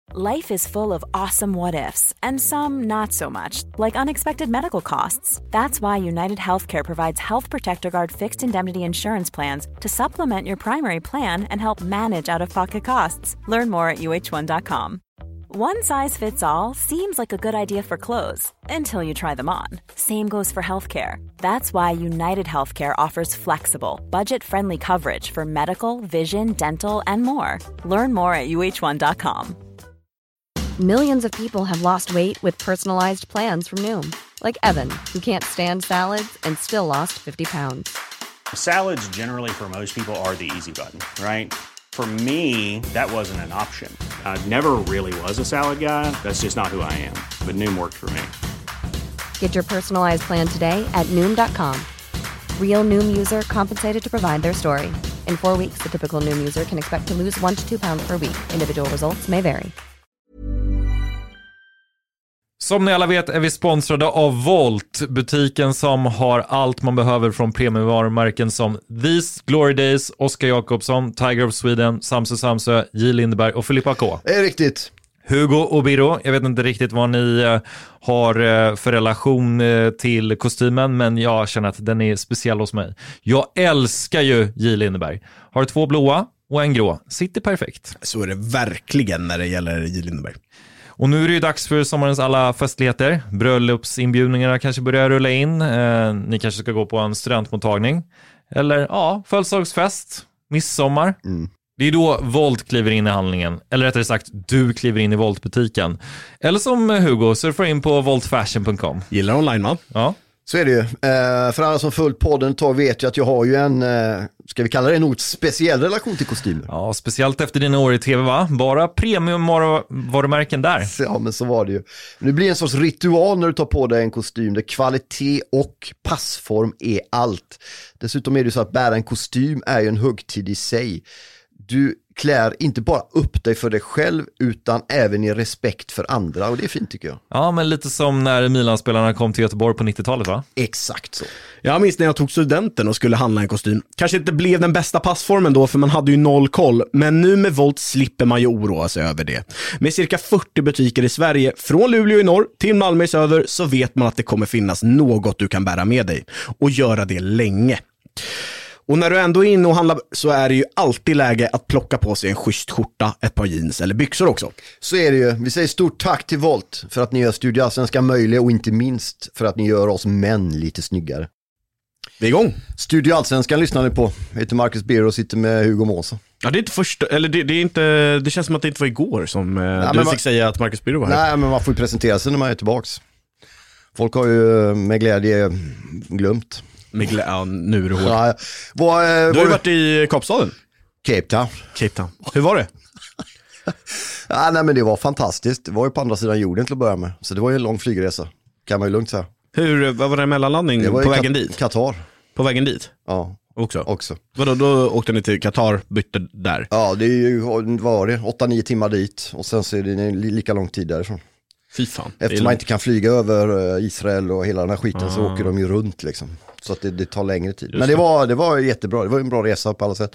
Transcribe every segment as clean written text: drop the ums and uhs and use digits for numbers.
Life is full of awesome what-ifs, and some not so much, like unexpected medical costs. That's why United Healthcare provides Health Protector Guard fixed indemnity insurance plans to supplement your primary plan and help manage out-of-pocket costs. Learn more at uh1.com. One size fits all seems like a good idea for clothes until you try them on. Same goes for healthcare. That's why United Healthcare offers flexible, budget-friendly coverage for medical, vision, dental, and more. Learn more at uh1.com. Millions of people have lost weight with personalized plans from Noom. Like Evan, who can't stand salads and still lost 50 pounds. Salads generally for most people are the easy button, right? For me, that wasn't an option. I never really was a salad guy. That's just not who I am. But Noom worked for me. Get your personalized plan today at Noom.com. Real Noom user compensated to provide their story. In 4 weeks, the typical Noom user can expect to lose 1 to 2 pounds per week. Individual results may vary. Som ni alla vet är vi sponsrade av Volt, butiken som har allt man behöver från premiumvarumärken som These, Glory Days, Oscar Jakobsson, Tiger of Sweden, Samsö, J. Lindeberg och Filippa K. Det är riktigt. Hugo och Biro, jag vet inte riktigt vad ni har för relation till kostymen, men jag känner att den är speciell hos mig. Jag älskar ju J. Lindeberg. Har 2 blåa och en grå. Sitter perfekt. Så är det verkligen när det gäller J. Lindeberg. Och nu är det ju dags för sommarens alla festligheter. Bröllopsinbjudningarna kanske börjar rulla in. Ni kanske ska gå på en studentmottagning. Eller födelsedagsfest, midsommar. Det är då Volt kliver in i handlingen. Eller rättare sagt, du kliver in i Volt-butiken. Eller som Hugo, surfar in på voltfashion.com. Gillar online, va? Ja. Så är det ju. För alla som följt podden vet ju att jag har ju en, ska vi kalla det en något speciell relation till kostymer. Ja, speciellt efter dina år i tv, va? Bara premiumvarumärken där. Ja, men så var det ju. Det blir en sorts ritual när du tar på dig en kostym där kvalitet och passform är allt. Dessutom är det så att bära en kostym är ju en högtid i sig. Du klär inte bara upp dig för dig själv utan även i respekt för andra, och det är fint tycker jag. Ja, men lite som när Milan-spelarna kom till Göteborg på 90-talet, va? Exakt så. Jag minns när jag tog studenten och skulle handla en kostym. Kanske inte blev den bästa passformen då, för man hade ju noll koll. Men nu med Volt slipper man ju oroa sig över det. Med cirka 40 butiker i Sverige, från Luleå i norr till Malmö i söder, så vet man att det kommer finnas något du kan bära med dig. Och göra det länge. Och när du ändå är inne och handlar så är det ju alltid läge att plocka på sig en schysst skjorta, ett par jeans eller byxor också. Så är det ju. Vi säger stort tack till Volt för att ni gör Studio Allsvenskan möjlig, och inte minst för att ni gör oss män lite snyggare. Vi är igång. Studio Allsvenskan lyssnar ni på. Jag heter Marcus Biro och sitter med Hugo Måsa. Ja, det är inte först, eller det är inte, det känns som att det inte var igår som du fick säga att Marcus Biro var här. Nej, men man får ju presentera sig när man är tillbaks. Folk har ju med glädje glömt. Ja, nu är det hårt. Ja, du har ju varit i Kapstaden. Cape Town. Hur var det? Ja, nej, men det var fantastiskt. Det var ju på andra sidan jorden till att börja med. Så det var ju en lång flygresa, kan man ju lugnt säga. Vad var det mellanlandning det var på vägen dit? Qatar. På vägen dit? Ja. Också. Vadå, då åkte ni till Qatar, bytte där? Ja, det är ju, vad var det? 8-9 timmar dit. Och sen så är det lika lång tid därifrån. Fy fan. Eftersom man inte kan flyga över Israel och hela den här skiten så åker de ju runt liksom. Så att det tar längre tid. Men det var jättebra. Det var en bra resa på alla sätt.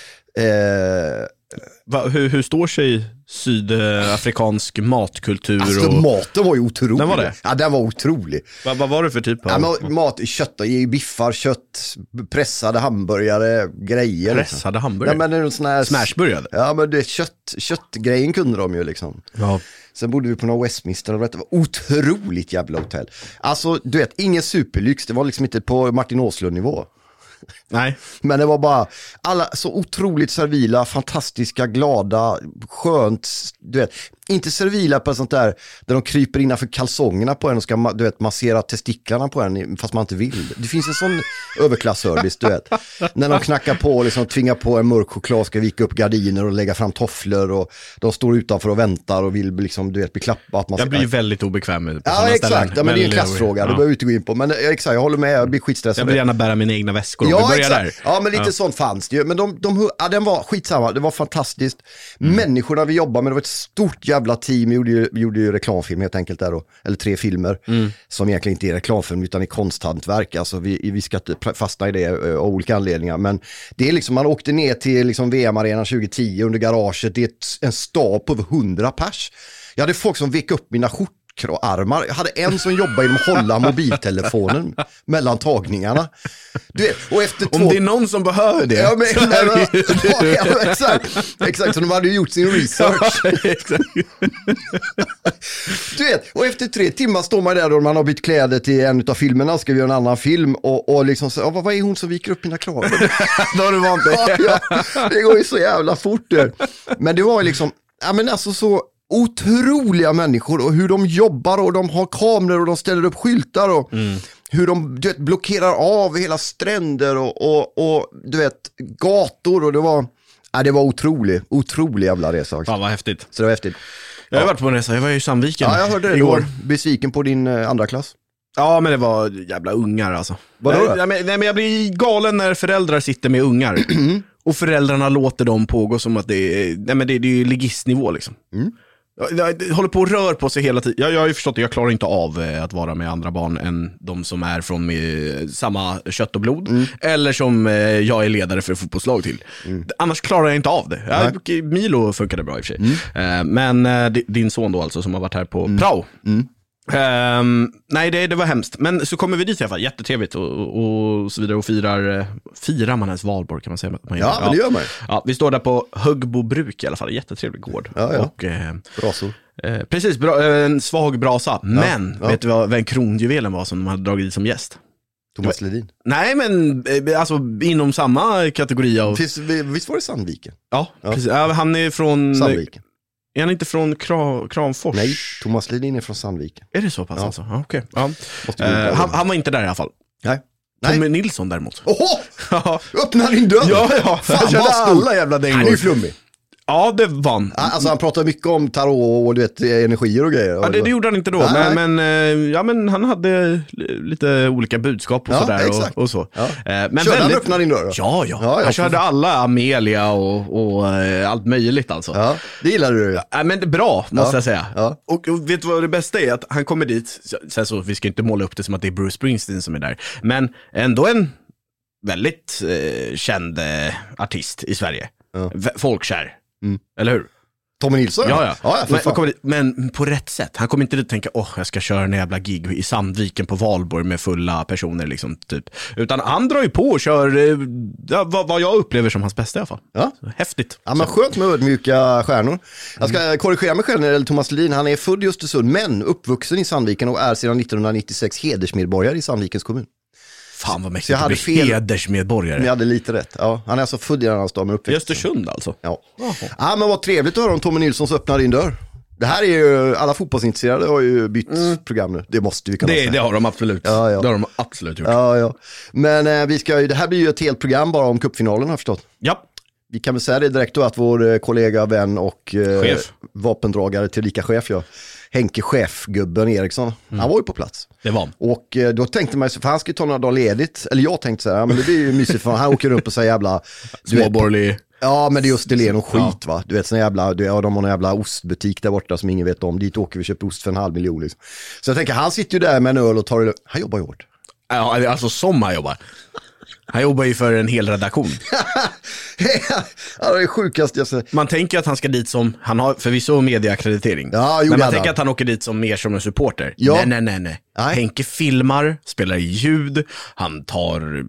Hur står sig sydafrikansk matkultur? Alltså maten var ju otrolig. Den var det? Ja, den var otrolig. Vad var det för typ av? Ja, mat, kött, biffar, kött, pressade hamburgare, grejer. Pressade hamburgare? Ja, men det är en sån här smashburgare? Ja, men det köttgrejen kunde de ju liksom. Ja. Sen bodde vi på någon Westminster och det var otroligt jävla hotell. Alltså, du vet, ingen superlyx. Det var liksom inte på Martin Åslund-nivå. Nej. Men det var bara alla så otroligt servila, fantastiska, glada, skönt, du vet, inte servila på sånt där de kryper innanför kalsongerna på en och ska, du vet, massera testiklarna på en fast man inte vill. Det finns en sån överklassservice, du vet. När de knackar på och liksom tvingar på en mörk choklad, ska vika upp gardiner och lägga fram tofflor, och de står utanför och väntar och vill liksom, du vet, bli klappat. Jag blir väldigt obekväm på ja, exakt. Ställen. Ja, men det är en klassfråga. Det behöver vi inte gå in på. Men exakt, jag håller med. Jag blir skitstressad. Jag vill gärna bära mina egna väskor. Ja, vi börjar exakt. där. Ja, men lite sånt fanns det ju. Men den var skitsamma. Det var fantastiskt. Människorna vi jobbar med, det var ett stort jävla jävla team, gjorde ju reklamfilm helt enkelt där då. Eller 3 filmer som egentligen inte är reklamfilm utan är konsthantverk. Alltså vi ska inte fastna i det av olika anledningar. Men det är liksom, man åkte ner till liksom VM-arenan 2010 under garaget. Det är en stab på över 100 pers. Jag hade folk som vek upp mina armar. Jag hade en som jobbade inom att hålla mobiltelefonen mellan tagningarna. Du vet, och efter Om det är någon som behöver det. Ja, men, exakt, så de hade ju gjort sin research. Du vet, och efter 3 timmar står man där och man har bytt kläder till en av filmerna, ska vi göra en annan film och liksom så, vad är hon som viker upp mina krav? Då har du vant det. Ja, det går ju så jävla fort där. Men det var liksom, ja men alltså så otroliga människor och hur de jobbar och de har kameror och de ställer upp skyltar och hur de blockerar av hela stränder och du vet gator och det var otrolig jävla resa. Fan vad häftigt. Så det var häftigt. Jag har varit på en resa, jag var ju i Sandviken. Ja, jag hörde det igår. Besviken på din andra klass. Ja, men det var jävla ungar alltså. Vadå? Nej, men jag blir galen när föräldrar sitter med ungar. Och föräldrarna låter dem pågå som att det är ju ligistnivå liksom. Jag håller på och rör på sig hela tiden. Jag har ju förstått att jag klarar inte av att vara med andra barn än de som är från med samma kött och blod. Eller som jag är ledare för fotbollslag till. Annars klarar jag inte av det. Milo funkade bra i och för sig. Men din son då alltså som har varit här på prao. Nej, det var hemskt. Men så kommer vi dit i alla fall, jättetrevligt och så vidare och firar man ens valborg kan man säga. Men det gör man. Ja, vi står där på Högbobruk i alla fall, jättetrevlig gård. Ja. Och, brasor. Precis, en svag brasa. Men, vet du vem kronjuvelen var som de hade dragit dit som gäst? Thomas Ledin. Nej, men alltså inom samma kategori av... Visst var det Sandviken? Ja. Precis. Ja, han är från... Sandviken. Är han inte från Kramfors? Nej, Thomas Ledin är från Sandviken. Är det så pass alltså? Ja, okej. Ja. Han var inte där i alla fall. Nej. Tommy Nilsson däremot. Oho! Öppna din dörr! Ja. Fan, Jag körde alla jävla dängor. Han är ju flummig. Ja, det vann. Alltså han pratar mycket om tarot och du vet, energier och grejer. Ja, det gjorde han inte då. Men han hade lite olika budskap och sådär. Och så. Ja. Men körde han öppna din dörr då? Ja. Han körde alla Amelia och allt möjligt alltså. Ja, det gillade du. Ja, men det är bra, måste jag säga. Ja. Och vet du vad det bästa är? Att han kommer dit, sen så, vi ska inte måla upp det som att det är Bruce Springsteen som är där. Men ändå en väldigt känd artist i Sverige. Ja. Folkkär. Eller hur? Tommy Nilsson? Ja, men på rätt sätt. Han kommer inte dit och tänka, jag ska köra en jävla gig i Sandviken på Valborg med fulla personer liksom, typ. Utan han drar ju på och kör vad jag upplever som hans bästa i alla fall. Ja. Så, häftigt. Ja, men skönt med ödmjuka stjärnor. Jag ska korrigera mig själv när det gäller Thomas Ledin. Han är född i Östersund men uppvuxen i Sandviken och är sedan 1996 hedersmedborgare i Sandvikens kommun. Fan vad mäktigt att bli hedersmedborgare. Men jag hade lite rätt. Ja, han är alltså född i den här staden men uppväxt. I Östersund alltså? Ja. Ja, men vad trevligt att höra om Tommy Nilsson öppnar din dörr. Det här är ju, alla fotbollsintresserade har ju bytt program nu. Det måste vi kunna säga. Det har de absolut. Ja. Det har de absolut gjort. Ja. Men det här blir ju ett helt program bara om cupfinalen har jag förstått. Ja. Vi kan väl säga det direkt då att vår kollega, vän och vapendragare till lika chef, Henke chefgubben Eriksson, han var ju på plats. Det var. Och då tänkte man, för han skulle ta några dagar ledigt, eller jag tänkte så här, men det blir ju mysigt för han åker upp och säger jävla... Småborgerlig. Ja, men det är just det och skit va. Du vet, sån jävla, de har någon jävla ostbutik där borta som ingen vet om. Dit åker vi och köper ost för 500 000 liksom. Så jag tänker, han sitter ju där med en öl och tar det. Han jobbar ju hårt. Ja, alltså som han jobbar. Han jobbar ju för en hel redaktion. Ja, det är sjukast jag ser. Man tänker att han ska dit som, han har förvisso medieakkreditering. Ja, men man tänker att han åker dit som mer som en supporter. Ja. Nej. Henke filmar, spelar i ljud, han tar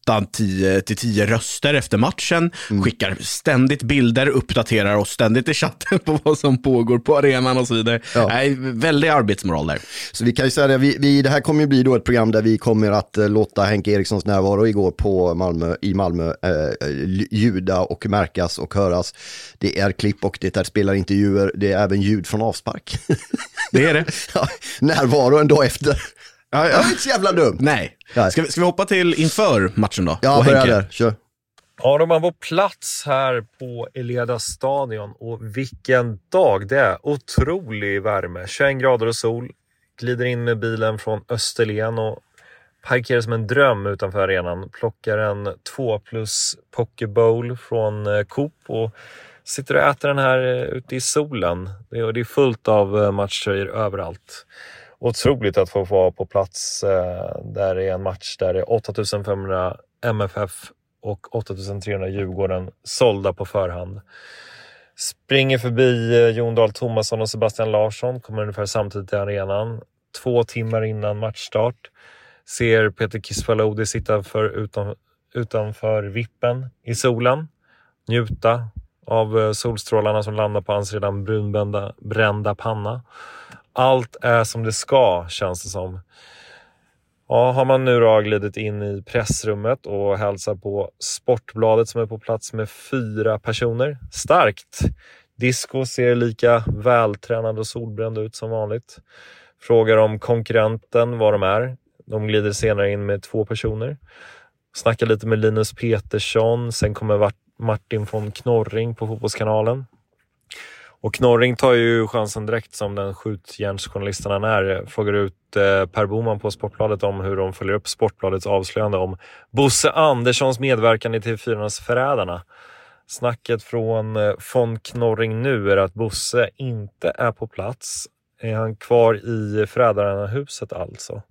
8-10 röster efter matchen, skickar ständigt bilder, uppdaterar oss ständigt i chatten på vad som pågår på arenan och så vidare. Ja. Nej, väldigt arbetsmoral där. Så vi kan ju säga det, det här kommer ju bli då ett program där vi kommer att låta Henke Erikssons närvaro igår på Malmö ljuda och märkas och höras. Det är klipp och det är spelarintervjuer, det är även ljud från avspark. Det är det. Ja, närvaro en dag efter. Ja. Det är inte så jävla dumt. Nej. Ska vi hoppa till inför matchen då? Ja, börja där. Kör. Ja, de var på plats här på Eleda stadion och vilken dag det är. Otrolig värme. 21 grader och sol. Glider in med bilen från Österlen och parkerar som en dröm utanför arenan. Plockar en 2+ Poké Bowl från Coop och Sitter och äter den här ute i solen. Det är fullt av matchtröjor överallt. Otroligt att få vara på plats där det är en match där det är 8500 MFF och 8300 Djurgården sålda på förhand. Springer förbi Jon Dahl Tomasson och Sebastian Larsson, kommer ungefär samtidigt till arenan. 2 timmar innan matchstart ser Peter Kisvalodi sitta utanför vippen i solen. Njuta av solstrålarna som landar på hans redan brända panna. Allt är som det ska, känns det som. Ja, har man nu då glidit in i pressrummet och hälsar på Sportbladet som är på plats med 4 personer. Starkt! Disco ser lika vältränad och solbränd ut som vanligt. Frågar om konkurrenten vad de är. De glider senare in med 2 personer. Snackar lite med Linus Petersson. Sen kommer Martin von Knorring på Fotbollskanalen. Och Knorring tar ju chansen direkt som den skjutjärnsjournalisten han är. Frågar ut Per Boman på Sportbladet om hur de följer upp Sportbladets avslöjande om Bosse Anderssons medverkan i TV4:s Förrädarna. Snacket från von Knorring nu är att Bosse inte är på plats. Är han kvar i Förrädarna-huset alltså?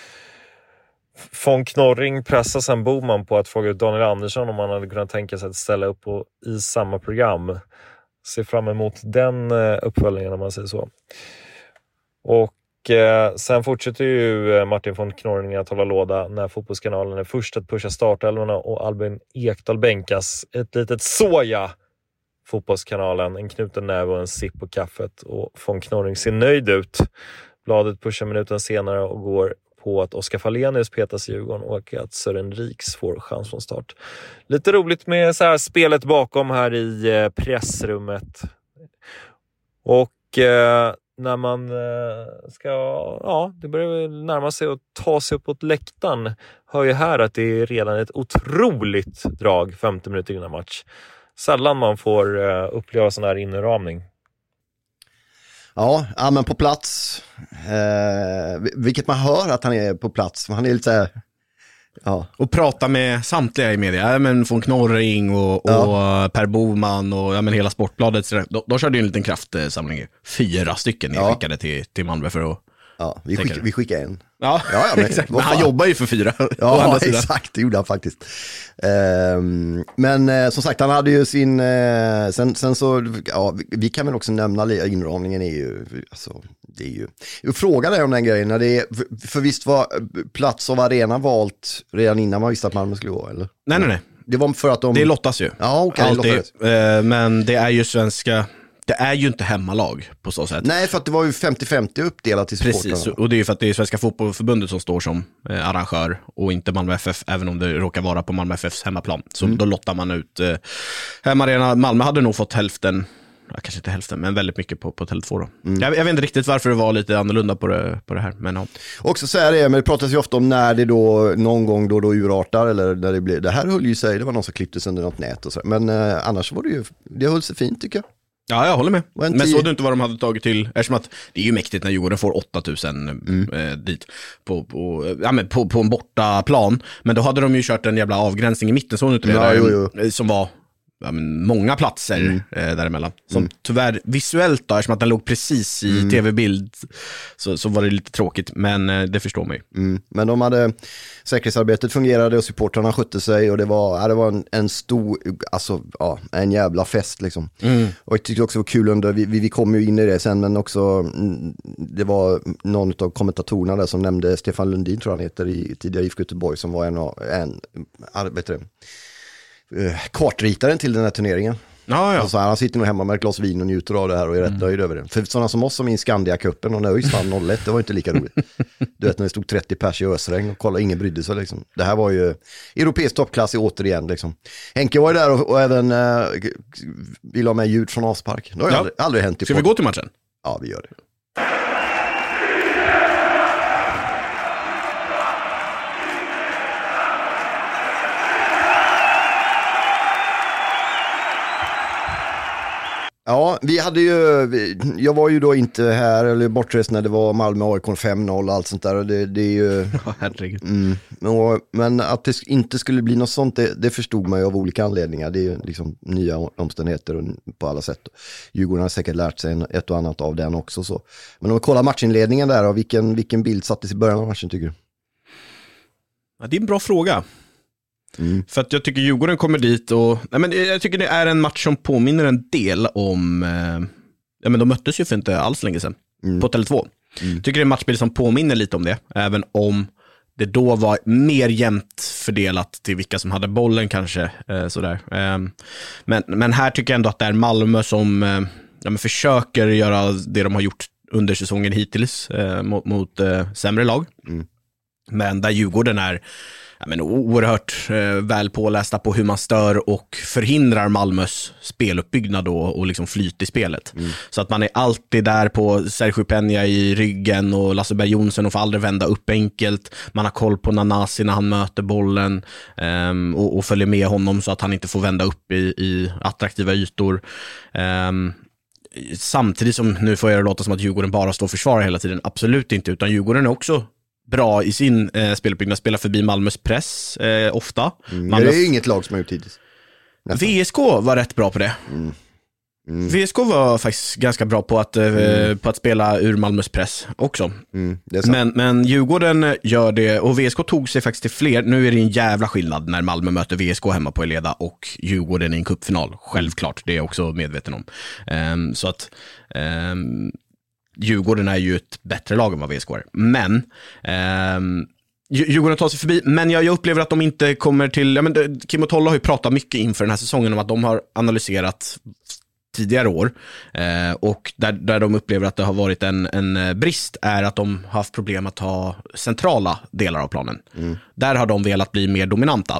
Von Knorring pressar sen Boman på att fråga ut Daniel Andersson om han hade kunnat tänka sig att ställa upp i samma program. Ser fram emot den uppföljningen om man säger så. Och sen fortsätter ju Martin von Knorring att hålla låda när Fotbollskanalen är först att pusha startelvorna och Albin Ekdal bänkas. Ett litet soja Fotbollskanalen, en knuten näve och en sipp på kaffet. Och von Knorring ser nöjd ut. Bladet pushar minuten senare och går på att Oskar Fallenius petas i Djurgården och att Sören Riks får chans från start. Lite roligt med så här spelet bakom här i pressrummet. Och när man det börjar närma sig att ta sig uppåt läktaren, hör ju här att det är redan ett otroligt drag 50 minuter innan match. Sällan man får uppleva sån här inramning. Ja, men på plats. Vilket man hör att han är på plats. Han är lite så här, ja. Och prata med samtliga i media. Men von Knorring och Per Boman och men hela Sportbladet. De körde ju en liten kraftsamling. 4 stycken jag skickade till Malmö för att... Ja, vi skickar en. Ja, men, exakt. Men han jobbar ju för 4. Ja, exakt, det gjorde han faktiskt. Men som sagt, han hade ju sin... Sen så, vi kan väl också nämna inramningen är ju... Alltså, det är ju... Frågan är om den grejen, när det är... För visst var plats av arena valt redan innan man visste att Malmö skulle gå, eller? Nej. Det var för att de... Det lottas ju. Ja, okej. Men det är ju svenska... Det är ju inte hemmalag på så sätt. Nej, för att det var ju 50-50 uppdelat i supportrarna. Precis, och det är ju för att det är Svenska fotbollförbundet som står som arrangör och inte Malmö FF, även om det råkar vara på Malmö FFs hemmaplan. Så då lottar man ut hemmarena. Malmö hade nog fått hälften, kanske inte hälften, men väldigt mycket på Tele2 då. Jag vet inte riktigt varför det var lite annorlunda på det här, men ja. Också så är det, men det pratas ju ofta om när det då någon gång då urartar, eller när det blir, det här höll ju sig, det var någon som klipptes under något nät och så. Men annars var det höll sig fint, tycker jag. Ja, jag håller med. Men såg du inte vad de hade tagit till? Eftersom att det är ju mäktigt när Djurgården får 8000 dit på en bortaplan. Men då hade de ju kört en jävla avgränsning i mitten, såg du inte det? Som var många platser däremellan. Som tyvärr visuellt då, eftersom att den låg precis i tv-bild, så var det lite tråkigt. Men det förstår man ju. Men de hade, säkerhetsarbetet fungerade och supportrarna skötte sig. Och det var en stor, alltså en jävla fest liksom. Och jag tyckte också det var kul under, vi kom ju in i det sen, men också det var någon av kommentatorerna där som nämnde Stefan Lundin, tror han heter, i tidigare IFK Göteborg, som var en kartritaren till den här turneringen. Alltså, han sitter nog hemma med ett glas vin och njuter av det här och är rätt nöjd över det. För sådana som oss som är i Skandia-cupen och nöjs fan 0-1, det var inte lika roligt. Du vet, när det stod 30 pers i ösregn och kolla, ingen brydde sig liksom. Det här var ju europeisk toppklass återigen liksom. Henke var ju där och även vill ha med ljud från Aspark. Det har aldrig hänt i Ska vi gå till matchen? Ja, vi gör det. Ja, vi hade ju, jag var ju då inte här eller bortrest när det var Malmö AIK 5-0 och allt sånt där. Och det är ju... Herregud. Men att det inte skulle bli något sånt, det förstod man ju av olika anledningar. Det är ju liksom nya omständigheter och på alla sätt. Djurgården har säkert lärt sig ett och annat av den också. Så. Men om vi kollar matchinledningen där, och vilken bild sattes i början av matchen tycker du? Ja, det är en bra fråga. För att jag tycker Djurgården kommer dit och jag tycker det är en match som påminner en del om men de möttes ju för inte alls länge sedan på Tele2. Tycker det är en matchbild som påminner lite om det, även om det då var mer jämnt fördelat till vilka som hade bollen kanske sådär. Men här tycker jag ändå att det är Malmö som försöker göra det de har gjort under säsongen hittills mot sämre lag. Men där Djurgården är oerhört väl pålästa på hur man stör och förhindrar Malmös speluppbyggnad och liksom flyt i spelet. Så att man är alltid där på Sergio Peña i ryggen och Lasse Berg Jonsson och får aldrig vända upp enkelt. Man har koll på Nanasi när han möter bollen och följer med honom så att han inte får vända upp i attraktiva ytor. Samtidigt som, nu får jag det låta som att Djurgården bara står och försvarar hela tiden. Absolut inte, utan Djurgården är också bra i sin speluppbyggnad, spelar förbi Malmös press ofta. Det är ju inget lag som har gjort hittills. VSK var rätt bra på det. VSK var faktiskt ganska bra på att spela ur Malmös press också. Men Djurgården gör det, och VSK tog sig faktiskt till fler. Nu är det en jävla skillnad när Malmö möter VSK hemma på Eleda och Djurgården i en cupfinal. Självklart, det är jag också medveten om. Så att Djurgården är ju ett bättre lag än vad VSK är. Men Djurgården tar sig förbi, men jag upplever att de inte kommer till... Kim och Tolla har ju pratat mycket inför den här säsongen om att de har analyserat tidigare år och där de upplever att det har varit en brist är att de har haft problem att ta centrala delar av planen. Där har de velat bli mer dominanta.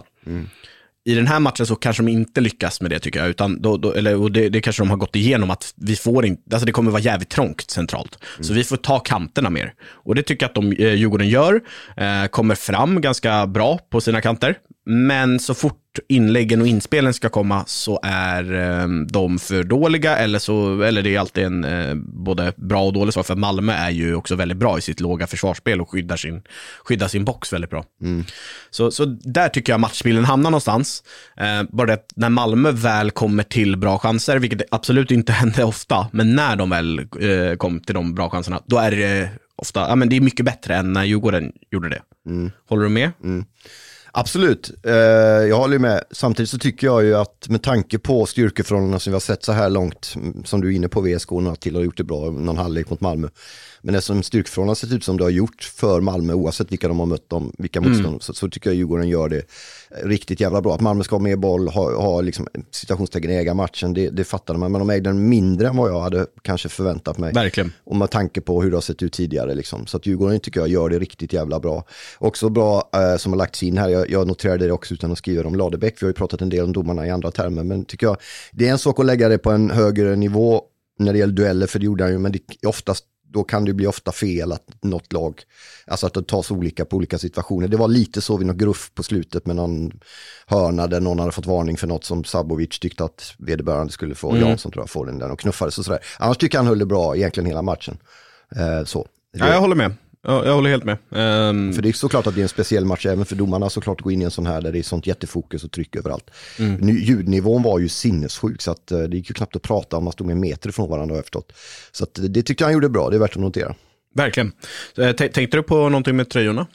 I den här matchen så kanske de inte lyckas med det tycker jag, utan det kanske de har gått igenom att vi får inte, alltså det kommer vara jävligt trångt centralt. Så vi får ta kanterna mer. Och det tycker jag att Djurgården gör, kommer fram ganska bra på sina kanter. Men så fort inläggen och inspelen ska komma så är de för dåliga eller det är alltid en både bra och dålig sak, för Malmö är ju också väldigt bra i sitt låga försvarsspel och skyddar sin box väldigt bra. Så där tycker jag matchbilden hamnar någonstans. Bara det att när Malmö väl kommer till bra chanser, vilket absolut inte händer ofta, men när de väl kom till de bra chanserna, då är det ofta, det är mycket bättre än när Djurgården gjorde det. Håller du med? Absolut, jag håller med. Samtidigt så tycker jag ju att med tanke på styrkeförhållandena som vi har sett så här långt, som du är inne på, VSK och till har gjort det bra någon halvlek mot Malmö. Men eftersom styrkeförhållandena sett ut som det har gjort för Malmö, oavsett vilka de har mött dem, vilka motstånd, så tycker jag Djurgården gör det riktigt jävla bra. Att Malmö ska ha mer boll, ha liksom situationstecken äga matchen, det fattade man. Men de ägde den mindre än vad jag hade kanske förväntat mig. Verkligen. Och med tanke på hur det har sett ut tidigare liksom. Så att Djurgården tycker jag gör det riktigt jävla bra. Också bra som har lagts in här, jag noterade det också utan att skriva om Ladebäck. Vi har ju pratat en del om domarna i andra termer, men tycker jag det är en sak att lägga det på en högre nivå när det gäller dueller, för det gjorde han ju, men det oftast då kan det bli ofta fel att något lag, alltså att det tas olika på olika situationer. Det var lite så vid något gruff på slutet med någon hörna där någon hade fått varning för något som Sabovic tyckte att vederbörande skulle få, Jansson tror jag, få den där och knuffades och sådär. Annars tycker han höll det bra egentligen hela matchen. Så. Ja, jag håller med. Jag håller helt med. För det är såklart att det är en speciell match även för domarna, såklart, att gå in i en sån här där det är sånt jättefokus och tryck överallt. Ljudnivån var ju sinnessjuk, så att det gick ju knappt att prata om man stod med meter från varandra, har jag förstått. Så att det tyckte han gjorde bra, det är värt att notera. Verkligen. Tänkte du på någonting med tröjorna?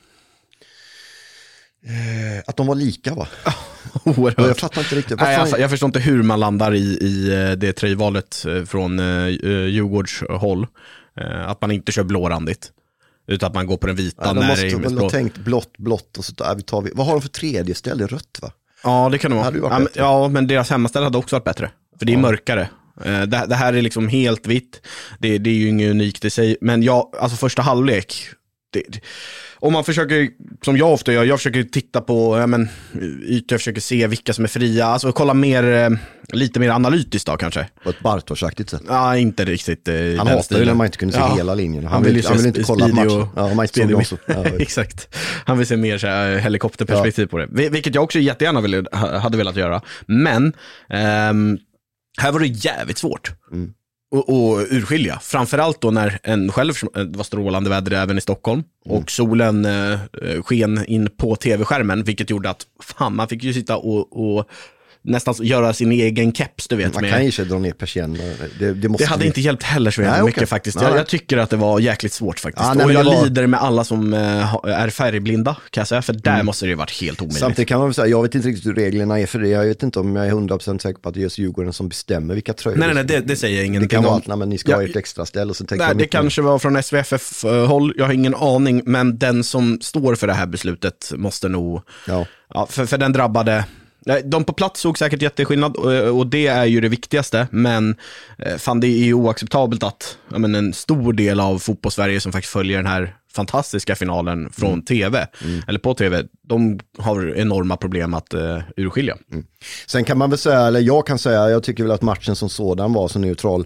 Att de var lika, va? Oerhört. Jag fattar inte riktigt. Jag förstår inte hur man landar i det tröjvalet från Djurgårds håll. Att man inte kör blårandigt, utan att man går på den vita. De måste väl ha tänkt blått och så där, vad har de för tredje ställe? Rött, va? Ja, det kan det vara. Ja, men deras hemmaställe hade också varit bättre, för det är mörkare. Det här är liksom helt vitt. Det är ju inget unikt i sig. Men alltså första halvlek, om man försöker, som jag ofta gör, jag försöker titta på ytor, jag försöker se vilka som är fria, alltså kolla lite mer analytiskt då kanske. På ett Bartosz-aktigt sätt. Ja, inte riktigt. Han hatar ju när man inte kunde se hela linjen. Han vill inte kolla matchen. Ja, man inte också. Ja, exakt. Han vill se mer så här helikopterperspektiv på det. Vilket jag också jättegärna hade velat göra. Men Här var det jävligt svårt och urskilja. Framförallt då när det var strålande väder även i Stockholm och solen sken in på tv-skärmen, vilket gjorde att man fick ju sitta och nästan göra sin egen keps, du vet. Man kan ju inte dra ner persiennen. Det hade inte hjälpt heller så mycket faktiskt. Jag tycker att det var jäkligt svårt faktiskt. Ja, och jag lider med alla som är färgblinda, kan jag säga, för där måste det ju varit helt omöjligt. Samtidigt kan man väl säga, jag vet inte riktigt hur reglerna är för det. Jag vet inte om jag är 100% säker på att det är just Djurgården som bestämmer vilka tröjor. Nej, det säger jag ingenting om. Det kan om. vara att men ni ska ha ett extra ställ och så tänker det kanske var från SVFF-håll, jag har ingen aning, men den som står för det här beslutet måste nog... Ja, för den drabbade... De på plats såg säkert jätteskillnad och det är ju det viktigaste, men fan, det är ju oacceptabelt att en stor del av fotbollssverige som faktiskt följer den här fantastiska finalen från tv eller på tv, de har enorma problem att urskilja. Sen kan man väl säga, eller jag kan säga, jag tycker väl att matchen som sådan var så neutral.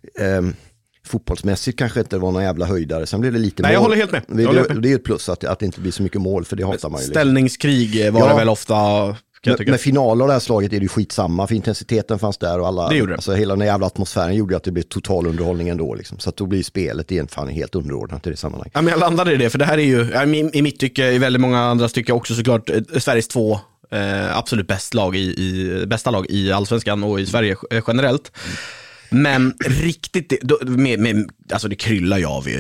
Fotbollsmässigt kanske inte var någon jävla höjdare. Sen blev det lite mål. Jag håller helt med. Det är ett plus att det inte blir så mycket mål, för det hatar man ju. Ställningskrig var det väl ofta... Med finaler av det här slaget är det ju skitsamma, för intensiteten fanns där och alla, alltså hela den jävla atmosfären gjorde att det blev total underhållning ändå liksom. Så att då blir spelet fan helt underordnat i det sammanhanget. Ja, men jag landade i det, för det här är ju i mitt tycke, i väldigt många andra tycker också såklart Sveriges två absolut bästa lag i Allsvenskan och i Sverige generellt. Men riktigt, alltså det kryllar ju av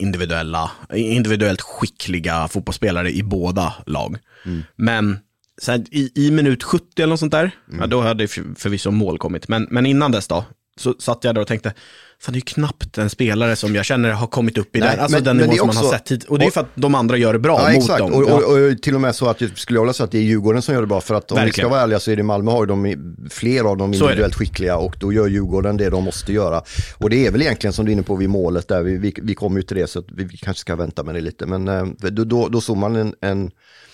individuellt skickliga fotbollsspelare i båda lag. Men så här, i minut 70 eller något sånt där, då hade förvisso mål kommit. Men innan dess då, så satt jag där och tänkte, fan, det är ju knappt en spelare som jag känner har kommit upp i den nivå som man har sett hit. Och det är för att de andra gör det bra mot exakt. dem. Och till och med så att jag skulle vilja säga att det är Djurgården som gör det bra. För att om vi ska vara ärliga så är det Malmö, har de fler av dem individuellt skickliga, och då gör Djurgården det de måste göra. Och det är väl egentligen som du är inne på vid målet där, vi kommer ju till det, så att vi kanske ska vänta med det lite. Men då såg man en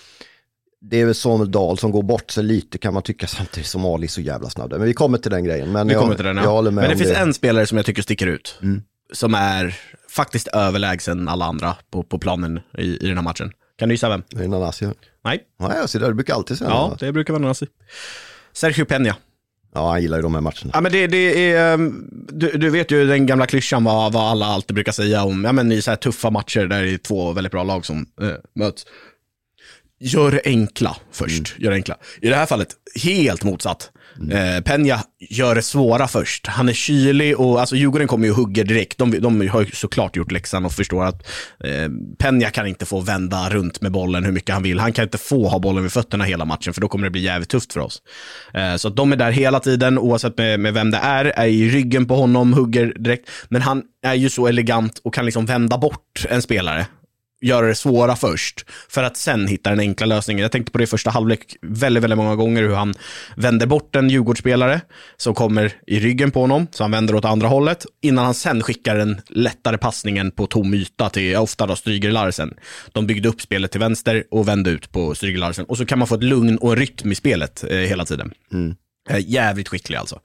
det är väl Samuel Dahl som går bort sig lite, kan man tycka, samtidigt som Ali är så jävla snabb. Men vi kommer till den grejen. Men jag håller med. Men det finns en spelare som jag tycker sticker ut. Som är faktiskt överlägsen alla andra på planen i den här matchen. Kan du gissa vem? Det är Nanasi. Nej. Nej, jag ser det. Du brukar alltid säga. Ja, det brukar vara Nanasi. Sergio Peña. Ja, han gillar ju de här matcherna. Ja, men det är, du vet ju den gamla klyschan vad alla alltid brukar säga om i så här tuffa matcher där det är två väldigt bra lag som möts. Gör det enkla först. Gör det enkla. I det här fallet helt motsatt. Peña gör det svåra först. Han är kylig och alltså Djurgården kommer ju hugga direkt. De har ju såklart gjort läxan och förstår att Peña kan inte få vända runt med bollen hur mycket han vill. Han kan inte få ha bollen vid fötterna hela matchen, för då kommer det bli jävligt tufft för oss. Så att de är där hela tiden, oavsett med vem det är i ryggen på honom, hugger direkt. Men han är ju så elegant och kan liksom vända bort en spelare, göra det svåra först för att sen hitta den enkla lösningen. Jag tänkte på det i första halvlek väldigt, väldigt många gånger, hur han vänder bort en Djurgårdsspelare som kommer i ryggen på honom, så han vänder åt andra hållet innan han sen skickar den lättare passningen på tom yta till ofta då Stryger Larsen. De byggde upp spelet till vänster och vände ut på Stryger Larsen, och så kan man få ett lugn och en rytm i spelet hela tiden. Jävligt skicklig alltså.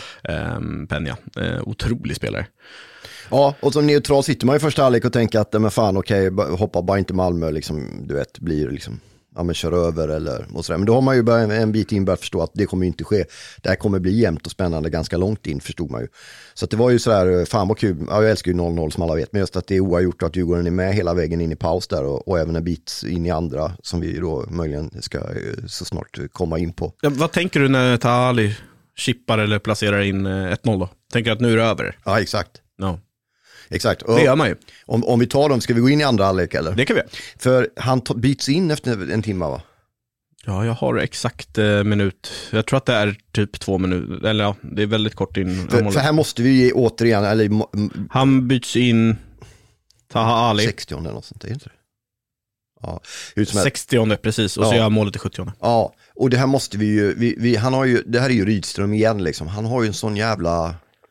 Peña, otrolig spelare. Ja, och som neutral sitter man i första halvlek och tänker att men fan okej, hoppa bara inte Malmö liksom, du vet, blir liksom, ja men kör över eller och sådär. Men då har man ju en bit in börjat förstå att det kommer inte ske. Det här kommer bli jämnt och spännande ganska långt in, förstod man ju. Så att det var ju sådär, fan vad kul. Ja, jag älskar ju 0-0 som alla vet, men just att det är oavgjort och att Djurgården är med hela vägen in i paus där, och även en bit in i andra som vi då möjligen ska så snart komma in på. Ja, vad tänker du när Tahali chippar eller placerar in 1-0 då? Tänker du att nu är det över? Ja, exakt. No. Exakt. Det gör man ju. Om vi tar dem, ska vi gå in i andra halvlek eller? Det kan vi. För han byts in efter en timme, va? Ja, jag har exakt minut. Jag tror att det är typ 2 minuter. Eller ja, det är väldigt kort in. För här måste vi återigen, eller han byts in Taha Ali 60 eller något sånt, är inte det? Ja, 60 precis, och så gör målet i 70. Ja, och det här måste vi ju, han har ju, det här är ju Rydström igen liksom. Han har ju en sån jävla...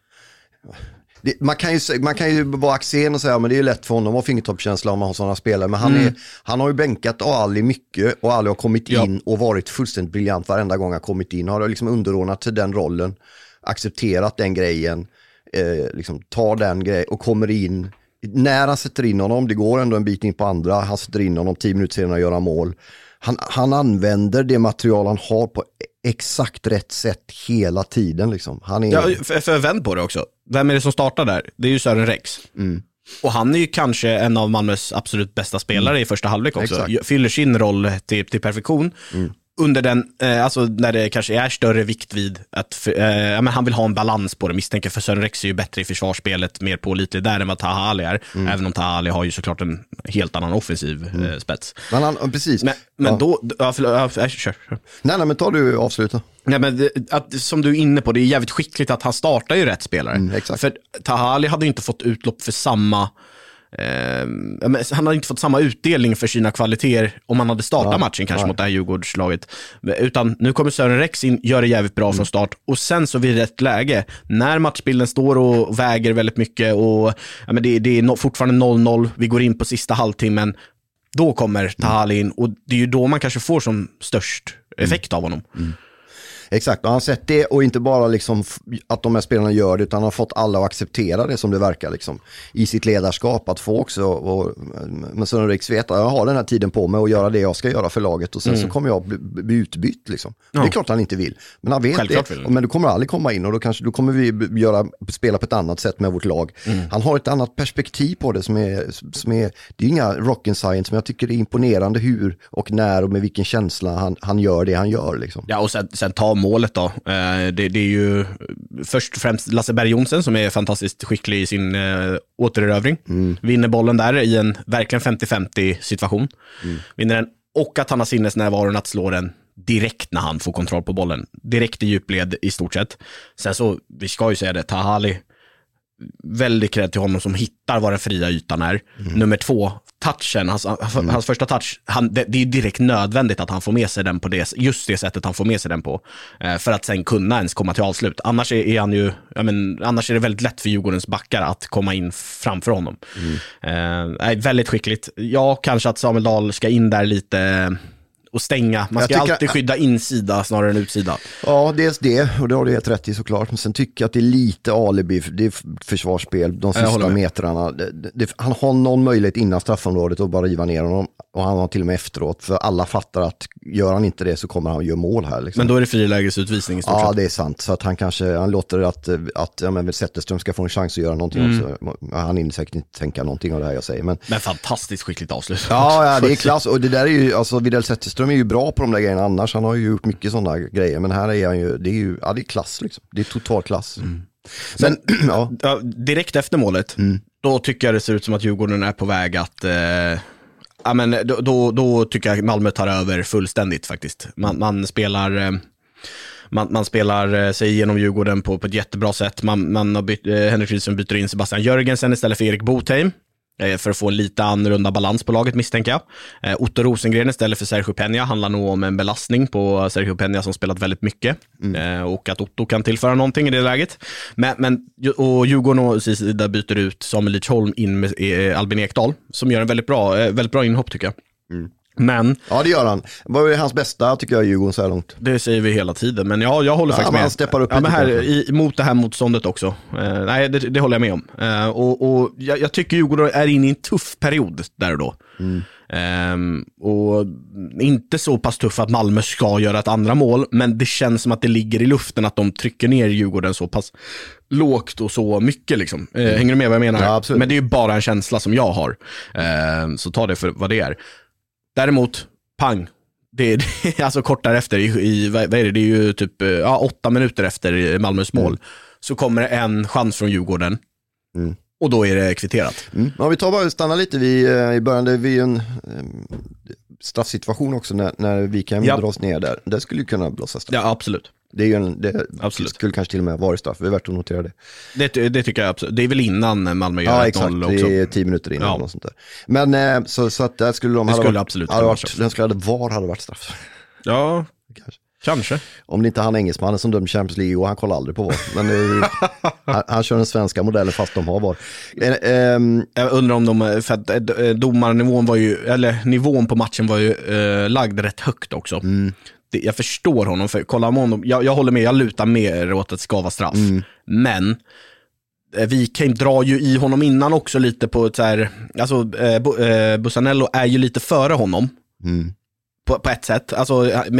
Man kan ju vara Axén och säga, men det är ju lätt för honom att ha fingertoppkänsla om man har sådana spelare, men han har ju bänkat Ali mycket, och Ali har kommit in och varit fullständigt briljant varenda gång han kommit in, har liksom underordnat till den rollen, accepterat den grejen, liksom tar den grejen och kommer in när han sätter in honom. Det går ändå en bit in på andra, han sätter in honom 10 minuter senare och gör mål. Han använder det material han har på exakt rätt sätt hela tiden liksom. Han är... Ja, för vänd på det också. Vem är det som startar där? Det är ju Sören Rex. Och han är ju kanske en av Malmös absolut bästa spelare i första halvlek också. Exakt. Fyller sin roll till perfektion. Under den, alltså när det kanske är större vikt vid att men han vill ha en balans på det, misstänker, för Sören Rex är ju bättre i försvarsspelet, mer pålitlig där än vad Taha Ali är, även om Taha Ali har ju såklart en helt annan offensiv spets. Men han, precis. Men då, kör. Nej, men tar du avsluta. Nej, men som du är inne på, det är jävligt skickligt att han startar ju rätt spelare. Exakt. För Taha Ali hade ju inte fått utlopp för samma han hade inte fått samma utdelning för sina kvaliteter om han hade startat matchen kanske mot det här Djurgårdslaget, utan nu kommer Sören Rex in, gör det jävligt bra från start, och sen så vid rätt läge när matchbilden står och väger väldigt mycket och men det är fortfarande 0-0, vi går in på sista halvtimmen, då kommer Tahali in, och det är ju då man kanske får som störst effekt av honom. Exakt, och han har sett det, och inte bara liksom att de här spelarna gör det, utan han har fått alla att acceptera det, som det verkar liksom, i sitt ledarskap, att få också, men Sören Rex vet att jag har den här tiden på mig att göra det jag ska göra för laget, och sen så kommer jag bli utbytt liksom. Det är klart han inte vill, men han vet självklart det, men du kommer aldrig komma in, och då kommer vi spela på ett annat sätt med vårt lag. Han har ett annat perspektiv på det som är det är inga rocket science, men jag tycker det är imponerande hur och när och med vilken känsla han gör det han gör liksom. Ja, och sen ta målet då. Det är ju först och främst Lasse Berg Jonsen som är fantastiskt skicklig i sin återerövring. Vinner bollen där i en verkligen 50-50 situation. Vinner den, och att han har sinnesnärvaron att slå den direkt när han får kontroll på bollen. Direkt i djupled i stort sett. Sen så, vi ska ju säga det, Tahali, väldigt cred till honom som hittar vad den fria ytan är. Nummer 2, touchen, hans första touch, det är direkt nödvändigt att han får med sig den på just det sättet han får med sig den på, för att sen kunna ens komma till avslut. Annars är han ju, annars är det väldigt lätt för Djurgårdens backar att komma in framför honom. Väldigt skickligt. Ja, kanske att Samuel Dahl ska in där lite och stänga. Man ska alltid skydda insida snarare än utsida. Ja, dels det, och det har du helt rätt i såklart. Men sen tycker jag att det är lite alibi, det är försvarsspel de sista metrarna. Han har någon möjlighet innan straffområdet att bara riva ner honom, och han har till och med efteråt, för alla fattar att gör han inte det så kommer han att göra mål här liksom. Men då är det frilägesutvisning i stort sett. Ja, det är sant. Så att han låter att Zetterström ska få en chans att göra någonting också. Han hinner säkert inte tänka någonting av det här jag säger. Men fantastiskt skickligt avslut. Ja, det är klass. Och det där är ju, alltså Widell Zetterström är ju bra på de där grejerna annars. Han har ju gjort mycket sådana grejer. Men här är han ju, det är klass liksom. Det är total klass. Men direkt efter målet, då tycker jag det ser ut som att Djurgården är på väg att då tycker jag Malmö tar över fullständigt faktiskt. Man spelar sig igenom Djurgården på ett jättebra sätt. Man har Henrik Rydström byter in Sebastian Jörgensen istället för Erik Botheim, för att få en lite annorlunda balans på laget, misstänker jag. Otto Rosengren istället för Sergio Peña handlar nog om en belastning på Sergio Peña som spelat väldigt mycket, och att Otto kan tillföra någonting i det läget. Och Djurgården och sida byter ut Samuel Lidsholm in med Albin Ekdal, som gör en väldigt bra inhopp tycker jag. Men ja, det gör han. Vad är hans bästa tycker jag Djurgården så här långt? Det säger vi hela tiden, men jag håller faktiskt med. Han steppar upp men här, mot det här motståndet också. Nej, det håller jag med om. Och jag tycker Djurgården är inne i en tuff period där och då. Och inte så pass tuff att Malmö ska göra ett andra mål, men det känns som att det ligger i luften att de trycker ner Djurgården så pass lågt och så mycket liksom. Hänger du med vad jag menar? Ja, absolut. Men det är ju bara en känsla som jag har. Så ta det för vad det är. Däremot, pang, det är alltså kort därefter, vad är det? Det är ju typ 8 minuter efter Malmös mål, så kommer det en chans från Djurgården, och då är det kvitterat. Ja, vi tar bara stanna lite i början, det är en straffsituation också när vi kan dra oss ner där. Det skulle ju kunna blåsa straff. Ja, absolut. Det är ju absolut. Skulle kanske till och med vara straff. Det är värt att notera det. Det tycker jag absolut. Det är väl innan Malmö gör 1-0 också. Ja, exakt. Det är 10 minuter innan och sånt där. Men så att där skulle de absolut hade varit straff. Ja, kanske. Om det inte han engelsmannen som dömde Champions League, och han kollar aldrig på VAR. Men han kör den svenska modellen fast de har VAR. Jag undrar om för att domarnivån var ju, eller nivån på matchen var ju lagd rätt högt också. Jag förstår honom, för kolla om honom, jag håller med, jag lutar mer åt att det ska vara straff. Men Wikheim drar ju i honom innan också lite på ett så här, alltså Bussanello är ju lite före honom på ett sätt, alltså med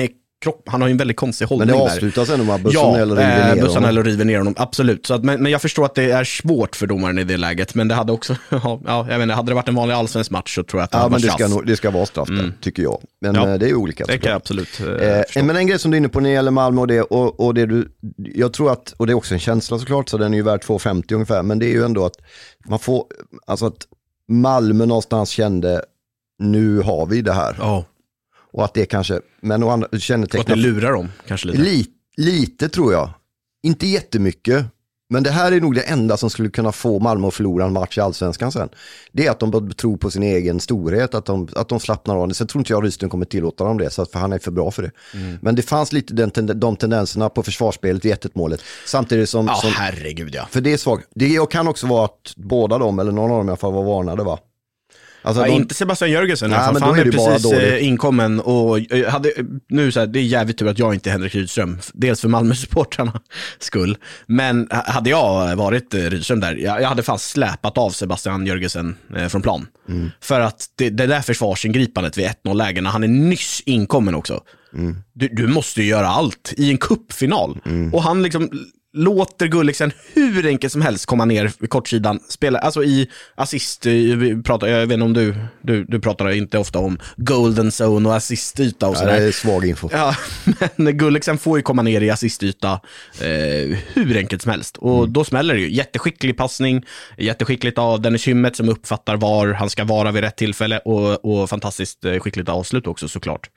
kropp. Han har ju en väldigt konstig hållning där. där. Men det avslutas ändå med bussen eller river ner honom. Absolut. Så att, men jag förstår att det är svårt för domaren i det läget. Men det hade också, jag vet inte, hade det varit en vanlig allsvensk match så tror jag att det hade varit straff. Det ska vara straff där, tycker jag. Men det är ju olika. Det kan jag absolut men en grej som du är inne på när det gäller Malmö och det jag tror att, och det är också en känsla såklart, så den är ju värd 2,50 ungefär. Men det är ju ändå att man får, alltså att Malmö någonstans kände, nu har vi det här. Ja. Och att det kanske, men och kännetecknar... Och att det lurar dem kanske lite. Lite tror jag. Inte jättemycket. Men det här är nog det enda som skulle kunna få Malmö att förlora en match i Allsvenskan sen. Det är att de tror på sin egen storhet, att de slappnar av det. Sen tror inte jag Rydström kommer tillåta dem det, för han är för bra för det. Men det fanns lite de tendenserna på försvarsspelet i 1-1 målet. Samtidigt som... herregud ja. För det är svagt. Det kan också vara att båda dem, eller någon av dem i alla fall, var varnade, va? Alltså inte Sebastian Jörgensen, nej, för han är precis inkommen och hade, nu så här, det är jävligt tur att jag inte är Henrik Rydström, dels för Malmö-supportrarna skull, men hade jag varit Rydström där, jag hade fan släpat av Sebastian Jörgensen från plan. För att det där försvarsingripandet vid 1-0-lägen, när han är nyss inkommen också, du måste ju göra allt i en cupfinal, och han liksom låter Gulliksen hur enkelt som helst komma ner vid kortsidan, spela, alltså i assist, jag vet inte om du pratar inte ofta om golden zone och assistyta och sådär. Det är svag info. Ja, men Gulliksen får ju komma ner i assistyta hur enkelt som helst, och då smäller det ju. Jätteskicklig passning, jätteskickligt av Dennis Hymmet som uppfattar var han ska vara vid rätt tillfälle, och fantastiskt skickligt avslut också såklart.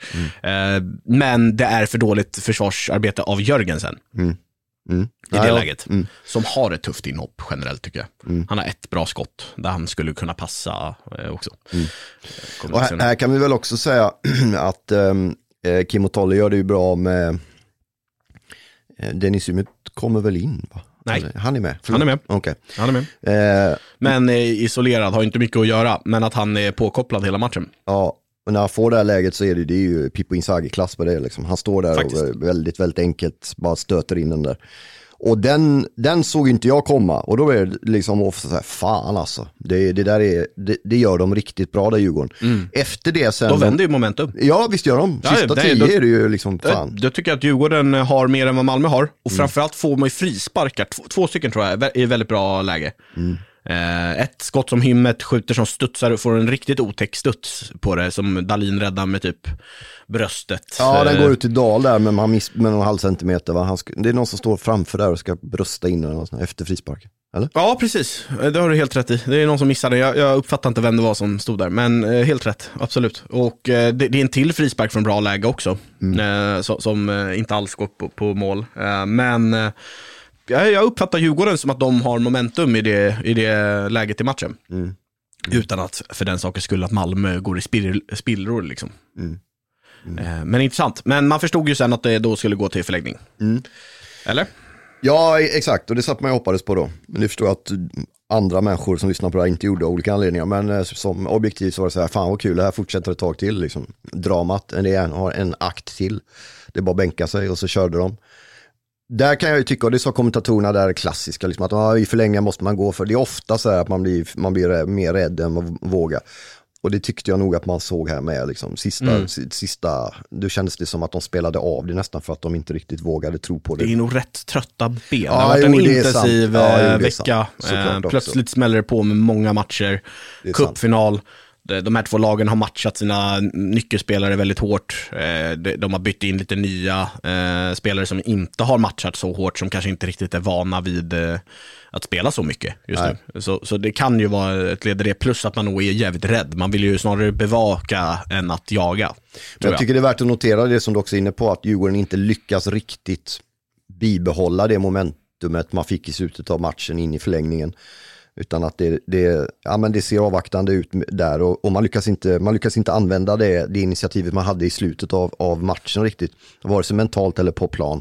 Men det är för dåligt försvarsarbete av Jörgensen. I det läget, som har ett tufft inhopp generellt tycker jag. Han har ett bra skott där han skulle kunna passa också. Och här kan vi väl också säga att Kim och Tolle gör det ju bra med Dennis Hymmet kommer väl in, va? Nej. Han är med. Han är med. Okay. Han är med. Men isolerad, har inte mycket att göra, men att han är påkopplad hela matchen. Ja. Och när han får det här läget så är det ju Pippo Inzaghi-klass på det. Liksom. Han står där och väldigt, väldigt enkelt bara stöter in den där. Och den såg inte jag komma. Och då är det liksom så här, fan alltså. Det gör de riktigt bra där, Djurgården. Efter det sen... Då vänder ju momentum. Ja, visst gör de. Sista 10 är det ju liksom fan. Jag tycker att Djurgården har mer än vad Malmö har. Och framförallt får man ju frisparkar. 2 stycken tror jag är väldigt bra läge. Ett skott som Hymmet skjuter som studsar och får en riktigt otäck studs på det, som Dahlin räddar med typ bröstet. Ja, den går ut i dal där, men han missar med någon halv centimeter, va? Det är någon som står framför där och ska brösta in den efter frispark, eller? Ja, precis. Det har du helt rätt i. Det är någon som missade. Jag uppfattar inte vem det var som stod där, men helt rätt, absolut. Och det är en till frispark från bra läge också, som inte alls går på mål. Men... Jag uppfattar Djurgården som att de har momentum i det läget i matchen. Utan att för den saken skulle att Malmö går i spillror liksom. Men intressant. Men man förstod ju sen att det då skulle gå till förläggning. Eller? Ja, exakt. Och det satt man ju hoppades på då. Men det förstår jag att andra människor som lyssnar på det här inte gjorde av olika anledningar. Men som objektivt så var det så här, fan vad kul, det här fortsätter ett tag till. Liksom. Dramat, det har en akt till. Det är bara att bänka sig och så körde de. Där kan jag ju tycka, och det sa kommentatorerna där klassiska, liksom, att i förlängningen måste man gå för. Det är ofta så här att man blir mer rädd än man vågar. Och det tyckte jag nog att man såg här med liksom, sista, det kändes det som att de spelade av det nästan för att de inte riktigt vågade tro på det. Det är nog rätt trötta ben. Det har varit en intensiv vecka. Plötsligt smäller det på med många matcher. Cupfinal. De här 2 lagen har matchat sina nyckelspelare väldigt hårt. De har bytt in lite nya spelare som inte har matchat så hårt, som kanske inte riktigt är vana vid att spela så mycket just nu. Så det kan ju vara ett led i det, plus att man nog är jävligt rädd. Man vill ju snarare bevaka än att jaga. Jag tycker det är värt att notera det som du också är inne på, att Djurgården inte lyckas riktigt bibehålla det momentumet man fick i slutet av matchen in i förlängningen. Utan att det ser avvaktande ut där, och man lyckas inte använda det initiativet man hade i slutet av matchen riktigt, vare sig mentalt eller på plan.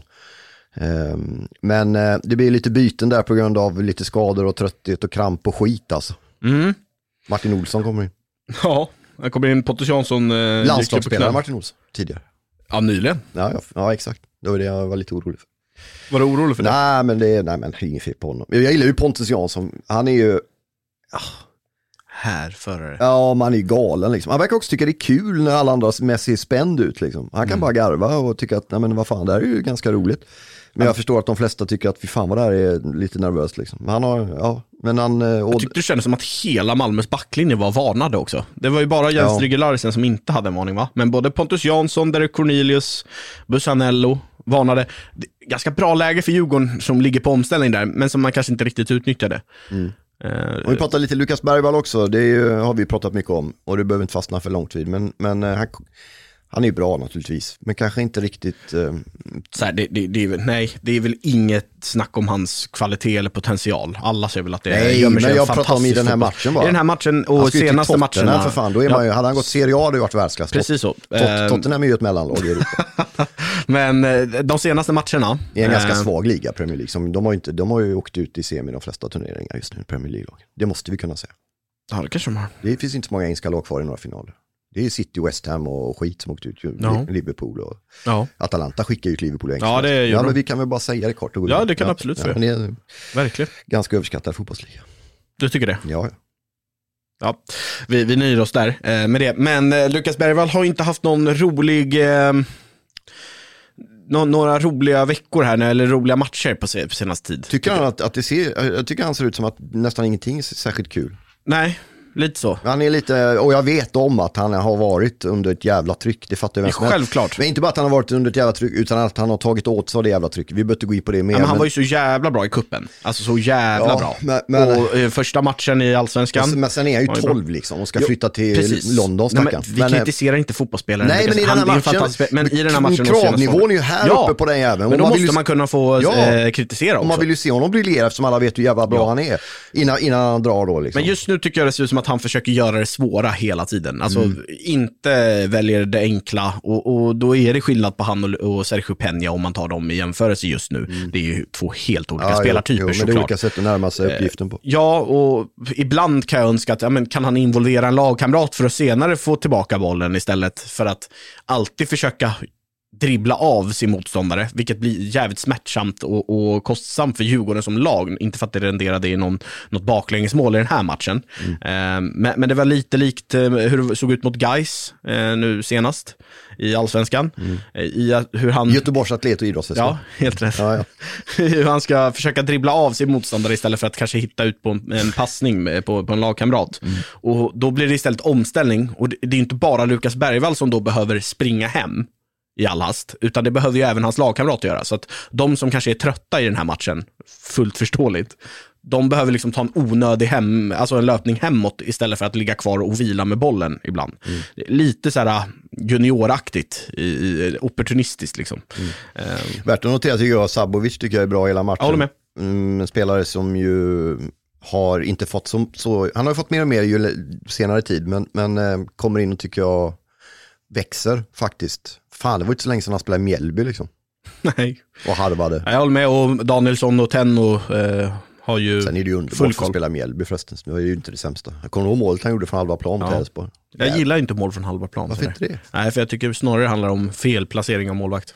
Men det blir lite byten där på grund av lite skador och trötthet och kramp och skit alltså. Martin Olsson kommer in. Ja, han kommer in. Pontus Jansson landslagsspelare Martin Olsson tidigare. Ja, nyligen. Ja, exakt. Det var det jag var lite orolig för. Var du orolig för det? Nej, men inget fel på honom. Jag gillar ju Pontus Jansson. Han är ju... här förare. Ja, man är galen liksom. Han verkar också tycka det är kul när alla andra med ser spänd ut liksom. Han kan bara garva och tycka att, nej men vad fan, det här är ju ganska roligt. Men jag förstår att de flesta tycker att fy fan vad det här är lite nervöst liksom. Men han har, ja, men han... Jag tyckte det kändes som att hela Malmös backlinje var varnade också. Det var ju bara Jens Drygge Larsen som inte hade en varning, va? Men både Pontus Jansson, Derek Cornelius, Bussanello varnade. Ganska bra läge för Djurgården som ligger på omställning där, men som man kanske inte riktigt utnyttjade. Och vi pratar lite Lukas Bergvall också, det är ju, har vi pratat mycket om. Och det behöver inte fastna för långt vid. Men han är ju bra naturligtvis, men kanske inte riktigt... Så här, det är väl inget snack om hans kvalitet eller potential. Alla säger väl att det är... Nej, men jag pratar om i den här matchen bara. I den här matchen och senaste matcherna. För fan, då är man ju, hade han gått Serie A hade det varit världsklass. Precis så. Tottenham är ju ett mellanlag i Europa. Men de senaste matcherna... Det är en ganska svag liga, Premier League. De har ju åkt ut i semi de flesta turneringar just nu, Premier League-lag. Det måste vi kunna säga. Ja, det kanske de har. Det finns inte så många engelska lag kvar i några finaler. Det är City, West Ham och skit som åkt ut. Liverpool och Atalanta skickar ut Liverpool och England. Ja, det gör men vi kan väl bara säga det kort. Och ja, det kan absolut säga. Det är verkligen ganska överskattad fotbollsliga. Du tycker det? Ja. Vi nöjer oss där med det. Men Lukas Bergvall har inte haft någon rolig... några roliga veckor här, eller roliga matcher på senaste tid. Tycker han att det ser... Jag tycker han ser ut som att nästan ingenting är särskilt kul. Nej, lite så. Han är lite, och jag vet om att han har varit under ett jävla tryck. Det fattar jag. Självklart. Men inte bara att han har varit under ett jävla tryck, utan att han har tagit åt sig det jävla tryck. Vi behöver gå in på det mer. Ja, men han var ju så jävla bra i kuppen. Alltså så jävla bra. Och första matchen i Allsvenskan. Men sen är han ju 12 liksom och ska flytta till London. Vi kritiserar inte fotbollsspelaren. Nej, men i den här matchen. Men i den här matchen. Kravnivån är ju här uppe på den jäveln. Men då måste man kunna få kritisera också. Och man vill ju se honom briljera eftersom alla vet hur jävla bra han är. Innan han drar då liksom. Men just nu tycker jag det ser ut som att han försöker göra det svåra hela tiden. Alltså inte väljer det enkla och då är det skillnad på han och Sergio Peña om man tar dem i jämförelse just nu. Det är ju två helt olika spelartyper men det är olika sätt att närma sig uppgiften på. Ja, och ibland kan jag önska att kan han involvera en lagkamrat för att senare få tillbaka bollen istället för att alltid försöka dribbla av sin motståndare, vilket blir jävligt smärtsamt och kostsamt för Djurgården som lag. Inte för att det renderade i något baklängesmål i den här matchen. Men det var lite likt hur det såg ut mot Gais nu senast i Allsvenskan. I hur han... Göteborgs atlet och idrottsfestival. Ja, helt rätt. Ja. Hur han ska försöka dribbla av sin motståndare istället för att kanske hitta ut på en passning på en lagkamrat. Och då blir det istället omställning. Och det är inte bara Lukas Bergvall som då behöver springa hem i all hast, utan det behöver ju även hans lagkamrat göra. Så att de som kanske är trötta i den här matchen, fullt förståeligt, de behöver liksom ta en onödig en löpning hemåt istället för att ligga kvar och vila med bollen ibland. Lite så här junioraktigt, opportunistiskt liksom. Värt att notera tycker jag, Sabovic tycker jag är bra hela matchen. Jag håller med. En spelare som ju har inte fått så han har ju fått mer och mer ju senare tid, men kommer in och tycker jag växer faktiskt. Fan, det var inte så länge sedan han spelade i Mjällby liksom. Nej. Och harvade. Jag håller med, och Danielsson och Tenno har ju sen är det ju underbart att spela Mjällby förresten. Det var ju inte det sämsta. Jag kommer ihåg målet han gjorde från halva plan till Elfsborg. Jag gillar inte mål från halva plan. Varför inte det? Nej, för jag tycker snarare det handlar om fel placering av målvakt.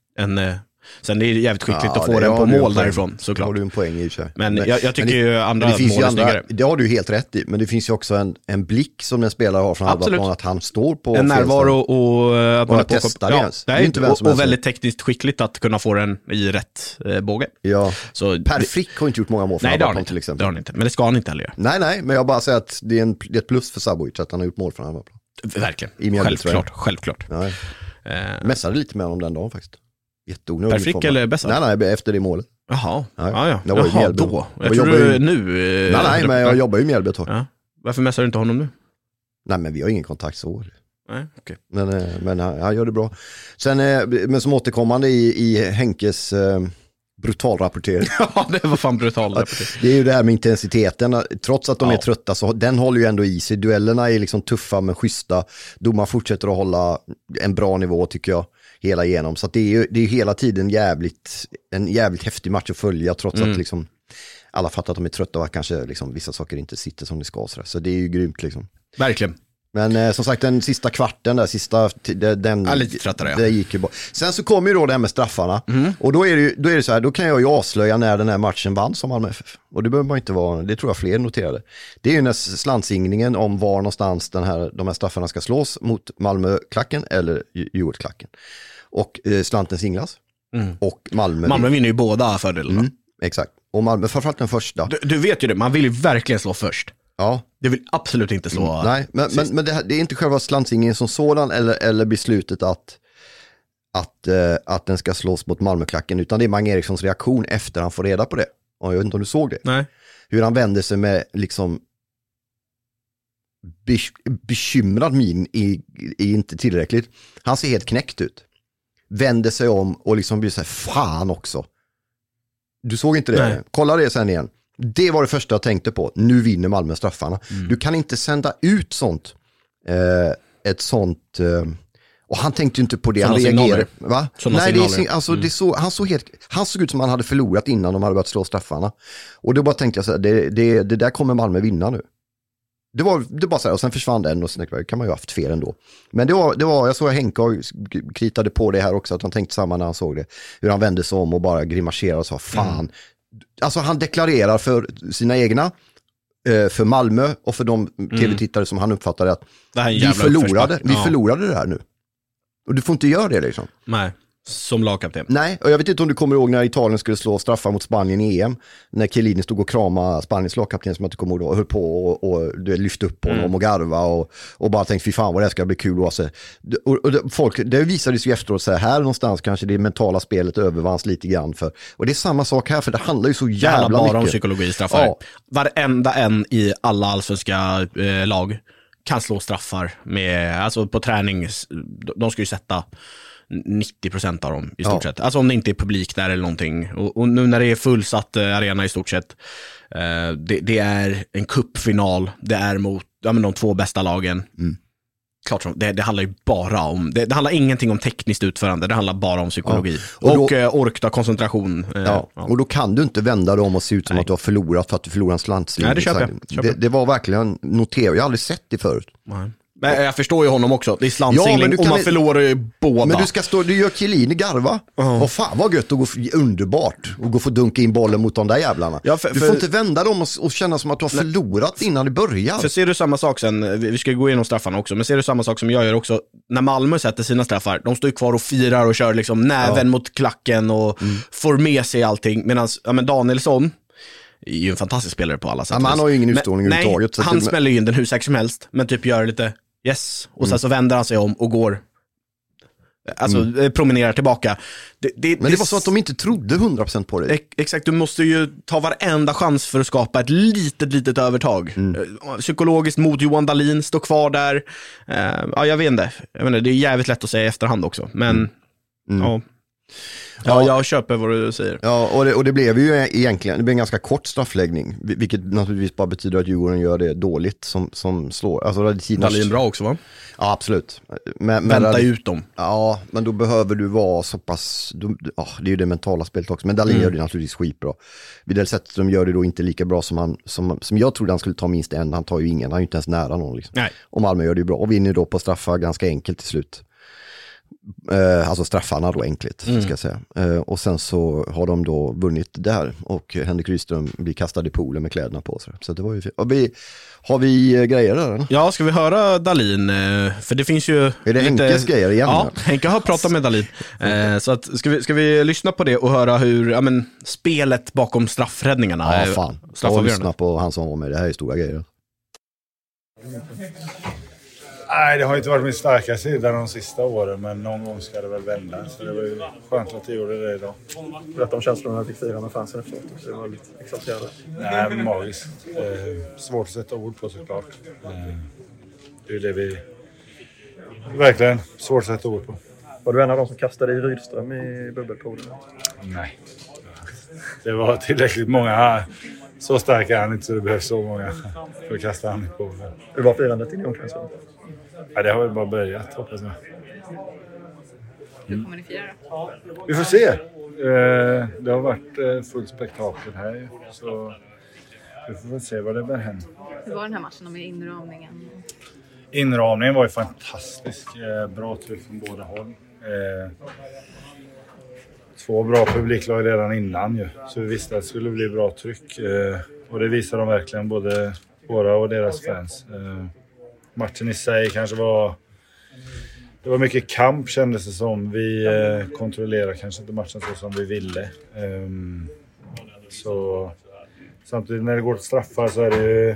Sen det är jävligt skickligt att få den på mål därifrån, såklart. Har du en poäng i sig. Men jag tycker ju andra mål är snyggare. Det har du helt rätt i, men det finns ju också en blick som en spelare har från halva plan, att han står på en närvaro och att man testar ens. Det är inte och väldigt tekniskt skickligt att kunna få den i rätt båge. Ja. Så Per Frick har inte gjort många mål från halva plan till exempel. Det har han inte, men det ska han inte heller göra. Nej, men jag bara säger att det är ett plus för Sabovic att han har gjort mål från halva plan. Verkligen. Självklart. Ja. Mässade lite med honom den dagen faktiskt. Per Frick eller Bessa? Nej, efter det målet. Jaha. Ja. Jaha, då. Jag tror du nu... Nej, men jag jobbar ju med Mjällby ett tag. Ja. Varför mässar du inte honom nu? Nej, men vi har ingen kontakt så. Nej, okej. Men han gör det bra. Sen, men som återkommande i Henkes brutal rapportering. Ja, det var fan brutal rapportering. Det är ju det här med intensiteten. Trots att de är trötta så den håller ju ändå i sig. Duellerna är liksom tuffa men schyssta. Domaren fortsätter att hålla en bra nivå tycker jag. Hela igenom. Så att det är ju hela tiden en jävligt häftig match att följa trots att liksom alla fattar att de är trötta och att kanske liksom vissa saker inte sitter som det ska. Så det är ju grymt liksom. Verkligen. Men som sagt, den sista kvarten där, den lite tröttare, det gick ju bra. Sen så kommer ju då det här med straffarna. Och då är det så här, då kan jag ju avslöja när den här matchen vann som Malmö FF. Och det behöver man inte vara, det tror jag fler noterade. Det är ju när slantsingningen om var någonstans de här straffarna ska slås mot Malmö-klacken eller Djurgårdsklacken. Och slanten singlas. Och Malmö vinner ju båda fördelarna. Exakt. Och Malmö, framförallt den första. Du vet ju det, man vill ju verkligen slå först. Ja. Det vill absolut inte slå. Nej, men det är inte själva slantsingningen som sådan eller beslutet att den ska slås mot Malmöklacken, utan det är Mange Erikssons reaktion efter han får reda på det. Och jag vet inte om du såg det. Nej. Hur han vände sig med liksom bekymrad min är inte tillräckligt. Han ser helt knäckt ut. Vänder sig om och liksom blir så här, fan också. Du såg inte det? Nej. Kolla det sen igen. Det var det första jag tänkte på. Nu vinner Malmö straffarna. Du kan inte sända ut sånt. Ett sånt... och han tänkte ju inte på det. Han reagerade. Va? Nej, han såg ut som han hade förlorat innan de hade börjat slå straffarna. Och då bara tänkte jag så här, det där kommer Malmö vinna nu. Det var bara så här, och sen försvann den och sen kan man ju ha haft fel ändå. Men det var jag såg Henke och kritade på det här också, att han tänkte samma när han såg det. Hur han vände sig om och bara grimaserade och sa, fan. Alltså han deklarerar för sina egna, för Malmö och för de tv-tittare som han uppfattade att vi förlorade det här nu. Och du får inte göra det liksom. Nej, som lagkapten. Nej, och jag vet inte om du kommer ihåg när Italien skulle slå straffar mot Spanien i EM. När Chiellini stod och kramade Spaniens lagkapten som jag inte kommer ihåg då. Och höll på och lyfte upp honom och garva och bara tänkte, fy fan vad det ska bli kul. Alltså, det visade sig efteråt så här någonstans kanske det mentala spelet övervanns lite grann för. Och det är samma sak här, för det handlar ju så jävla mycket. Bara om psykologi straffar. Ja. Varenda en i alla allsvenska lag kan slå straffar med, alltså på träning, de ska ju sätta 90% av dem i stort sett. Alltså om det inte är publik där eller någonting. Och nu när det är fullsatt arena i stort sett, det är en cupfinal, det är mot de två bästa lagen. Klart som, det handlar ju bara om, det handlar ingenting om tekniskt utförande, det handlar bara om psykologi. Och ork, koncentration. Och då kan du inte vända dem och se ut som att du har förlorat för att du förlorar en slantsling. Nej, det var verkligen noterat, jag har aldrig sett det förut. Nej. Men jag förstår ju honom också. Det är slantsingling och man förlorar ju båda. Men du gör Chiellini garva. Och fan vad gött att gå underbart och gå få dunka in bollen mot de där jävlarna. Ja, du får inte vända dem och känna som att du har förlorat innan det börjar. För ser du samma sak sen, vi ska gå igenom straffarna också, men ser du samma sak som jag gör också, när Malmö sätter sina straffar, de står ju kvar och firar och kör liksom näven mot klacken och får med sig allting, medan Danielsson är ju en fantastisk spelare på alla sätt. Han har ju ingen utstrålning överhuvudtaget. Han smäller ju in den hur säkert som helst, men typ gör lite yes, och sen så vänder han sig om och går, alltså promenerar tillbaka. Men det var så att de inte trodde 100% på det. Exakt, du måste ju ta varenda chans för att skapa ett litet övertag. Psykologiskt mot Johan Dahlin, stå kvar där. Jag vet inte, det är jävligt lätt att säga i efterhand också, men jag köper vad du säger. Ja, och det blev ju egentligen, det blev en ganska kort straffläggning, vilket naturligtvis bara betyder att Djurgården gör det dåligt som slår. Alltså Dahlin bra också, va? Ja, absolut. Vänta ut dem. Ja, men då behöver du vara så pass, det är ju det mentala spelet också, men Dahlin gör det naturligtvis skitbra. Vid det sättet de gör det då inte lika bra som jag trodde han skulle ta minst en, han tar ju ingen, han är ju inte ens nära någon liksom. Nej. Och Malmö gör det ju bra och vinner då på straffar ganska enkelt till slut. Alltså straffarna då enkelt ska jag säga. Och sen så har de då vunnit där och Henrik Rydström blir kastad i poolen med kläderna på sig. Så det var ju fint. Har vi grejer där? Eller? Ja, ska vi höra Dahlin? För det finns ju... Är det Henkes grejer igen? Ja, Henke har pratat med Dahlin. Så att, ska vi lyssna på det och höra hur spelet bakom straffräddningarna. Ja, fan. Och lyssna på han som var med. Det här är stora grejer. Nej, det har inte varit min starka sida de sista åren, men någon gång ska det väl vända. Så det var ju skönt att jag gjorde det idag. Berätta om känslorna när vi fick fira med fansen efteråt. Det var lite exalterande. Nej, men magiskt. Svårt att sätta ord på såklart. Det är det vi... Verkligen svårt att sätta ord på. Var du en av de som kastade i Rydström i bubbelpoolen? Nej. Det var tillräckligt många. Så stark är han inte så det behövs så många för att kasta han i poolen. Hur var firandet i omklädningsrummet? Ja, det har väl bara börjat, hoppas jag. Hur kommer ni fira då? Vi får se. Det har varit fullt spektakel här. Så vi får väl se vad det bär hem. Hur var den här matchen med inramningen? Inramningen var ju fantastisk. Bra tryck från båda håll. 2 bra publiklag redan innan ju. Så vi visste att det skulle bli bra tryck. Och det visade de verkligen, både våra och deras fans. Matchen i sig kanske var... Det var mycket kamp, kändes det som. Vi kontrollerade kanske inte matchen så som vi ville. Så samtidigt när det går till straffar så är det...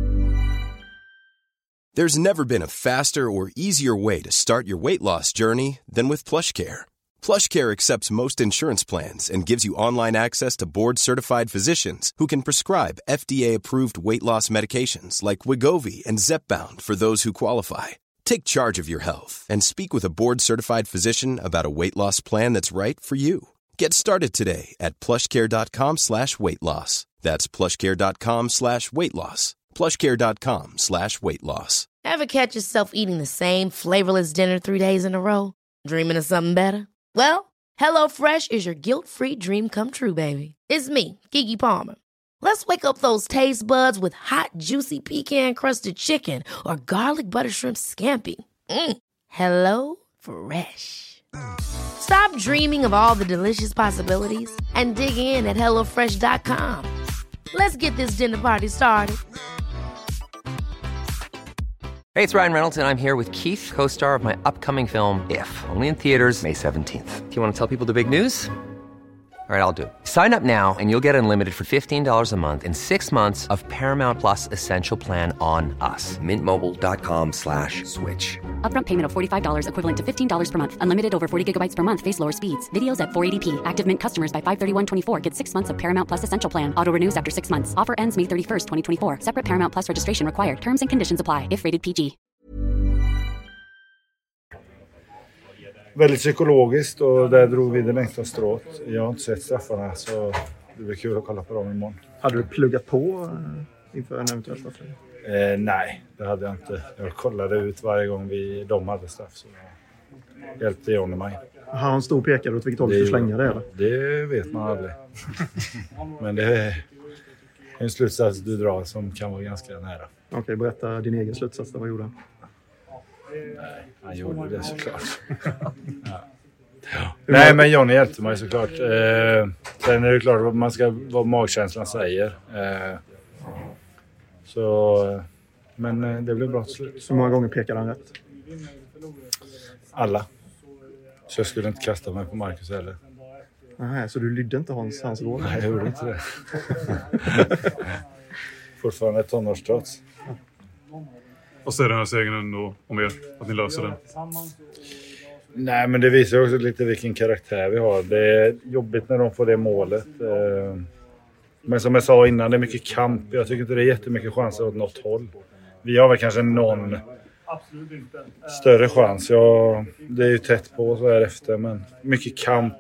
There's never been a faster or easier way to start your weight loss journey than with PlushCare. PlushCare accepts most insurance plans and gives you online access to board-certified physicians who can prescribe FDA-approved weight loss medications like Wegovy and Zepbound for those who qualify. Take charge of your health and speak with a board-certified physician about a weight loss plan that's right for you. Get started today at plushcare.com/weightloss. That's plushcare.com/weightloss. plushcare.com/weightloss. Ever catch yourself eating the same flavorless dinner 3 days in a row? Dreaming of something better? Well, HelloFresh is your guilt-free dream come true, baby. It's me, Keke Palmer. Let's wake up those taste buds with hot, juicy pecan-crusted chicken or garlic butter shrimp scampi. Hello Fresh. Stop dreaming of all the delicious possibilities and dig in at HelloFresh.com. Let's get this dinner party started. Hey, it's Ryan Reynolds, and I'm here with Keith, co-star of my upcoming film, If, only in theaters May 17th. Do you want to tell people the big news? All right, I'll do it. Sign up now and you'll get unlimited for $15 a month and 6 months of Paramount Plus Essential Plan on us. MintMobile.com/switch. Upfront payment of $45 equivalent to $15 per month. Unlimited over 40 gigabytes per month. Face lower speeds. Videos at 480p. Active Mint customers by 531.24 get 6 months of Paramount Plus Essential Plan. Auto renews after 6 months. Offer ends May 31st, 2024. Separate Paramount Plus registration required. Terms and conditions apply if rated PG. Väldigt psykologiskt, och där drog vi det längsta strået. Jag har inte sett straffarna, så det blir kul att kolla på dem imorgon. Hade du pluggat på inför en eventuell straff? Nej, det hade jag inte. Jag kollade ut varje gång de hade straff, så jag hjälpte Johnny mig. Har han stor pekare åt vilket håll du slänga det, eller? Det vet man aldrig. Men det är en slutsats du drar som kan vara ganska nära. Okej, berätta din egen slutsats. Vad gjorde han? Nej, han gjorde det såklart. Ja. Nej, men Johnny hjälpte mig såklart. Sen är det klart att man ska vad magkänslan säger. Men det blev bra till slut. Så många gånger pekade han rätt? Alla. Så jag skulle inte kasta mig på Marcus heller. Nej, så du lydde inte hans råd? Nej, jag gjorde inte det. Fortfarande ett tonårstrots. Och så är den här segern ändå om er, att ni löser den? Nej, men det visar också lite vilken karaktär vi har. Det är jobbigt när de får det målet. Men som jag sa innan, det är mycket kamp. Jag tycker inte det är jättemycket chanser åt något håll. Vi har väl kanske någon större chans. Det är ju tätt på så här efter, men mycket kamp.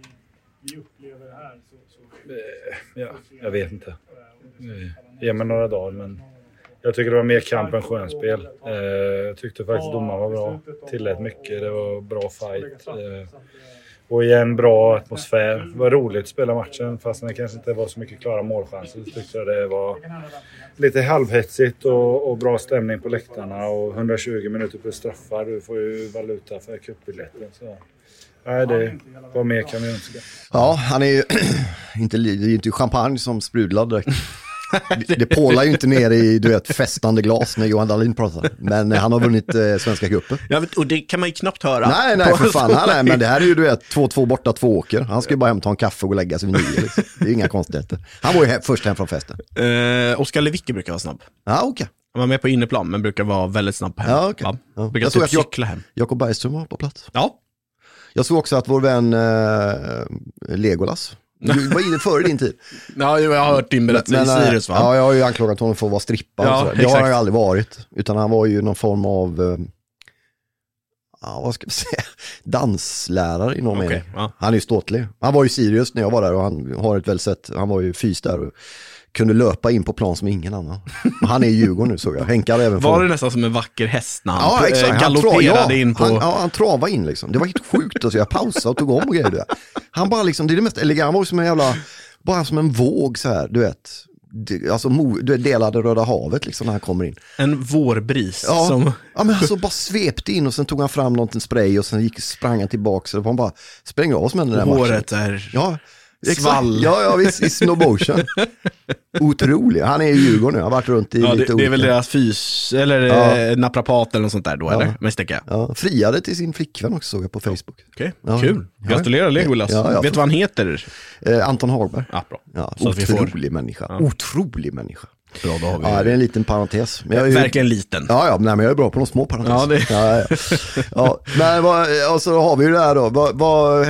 Ja, jag vet inte. Ge mig några dagar, men jag tycker det var mer kamp än skönspel. Jag tyckte faktiskt domaren var bra. Tillät mycket, det var bra fight. Och igen, bra atmosfär. Det var roligt att spela matchen, fast det kanske inte var så mycket klara målchanser. Så tyckte jag det var lite halvhetsigt och bra stämning på läktarna. Och 120 minuter på straffar. Du får ju valuta för cupbiljetten. Så nej, det var mer kan vi önska. Ja, han är ju det är ju inte champagne som sprudlar direkt. Det pålar ju inte ner i festande glas när Johan Dahlin pratar. Men han har vunnit Svenska cupen. Ja, och det kan man ju knappt höra. Nej, för fan. Men det här är ju 2-2 borta, 2 åker. Han ska ju bara hem ta en kaffe och gå och lägga sig vid 9. Liksom. Det är inga konstigheter. Han var ju först hem från festen. Oskar Lewicki brukar vara snabb. Ja, okej. Han var med på inneplan, men brukar vara väldigt snabb hem. Ja, okej. Ja. Brukar typ cykla hem. Jakob Bergström var på plats. Ja. Jag såg också att vår vän Legolas, du var inne före din tid. Ja, jag har hört din berättelse i Sirius, va? Ja, jag har ju anklagat honom för att vara strippa. Ja, det har han ju aldrig varit. Utan han var ju någon form av vad ska man säga, danslärare i någon mening. Ja. Han är ju ståtlig. Han var ju Sirius när jag var där, och han har ett väl sett, han var ju fys där och kunde löpa in på plan som ingen annan. Han är i Djurgården nu, såg jag. Henkar även var det nästan som en vacker häst när han galopperade in på... Han travade in liksom. Det var helt sjukt. Alltså, jag pausade och tog om och grejer. Han bara liksom, det är det mest elegant. Han var ju som en jävla, bara som en våg så här, du vet. alltså delade Röda havet liksom när han kommer in. En vårbris. Ja, som... ja men alltså bara svepte in och sen tog han fram någonting spray och sen sprang han tillbaka så han bara sprängde av med den där håret matchen. är Svall. Ja, visst, i slow motion. Otrolig. Han är i Djurgården nu. Han har varit runt i lite det är väl deras fys eller naprapat eller något sånt där då, eller? Misstänker jag. Ja, friade till sin flickvän också, såg jag på Facebook. Okej, kul. Gratulerar Legolas. Vet du vad han heter? Anton Hagberg. Ja, bra. Ja, otrolig människa. Ja. Otrolig människa. Bra, då har vi... Ja, det är en liten parentes. Men verkligen liten. Ja, men jag är bra på de små parenteser. Ja, ja. Men och så har vi ju det här då.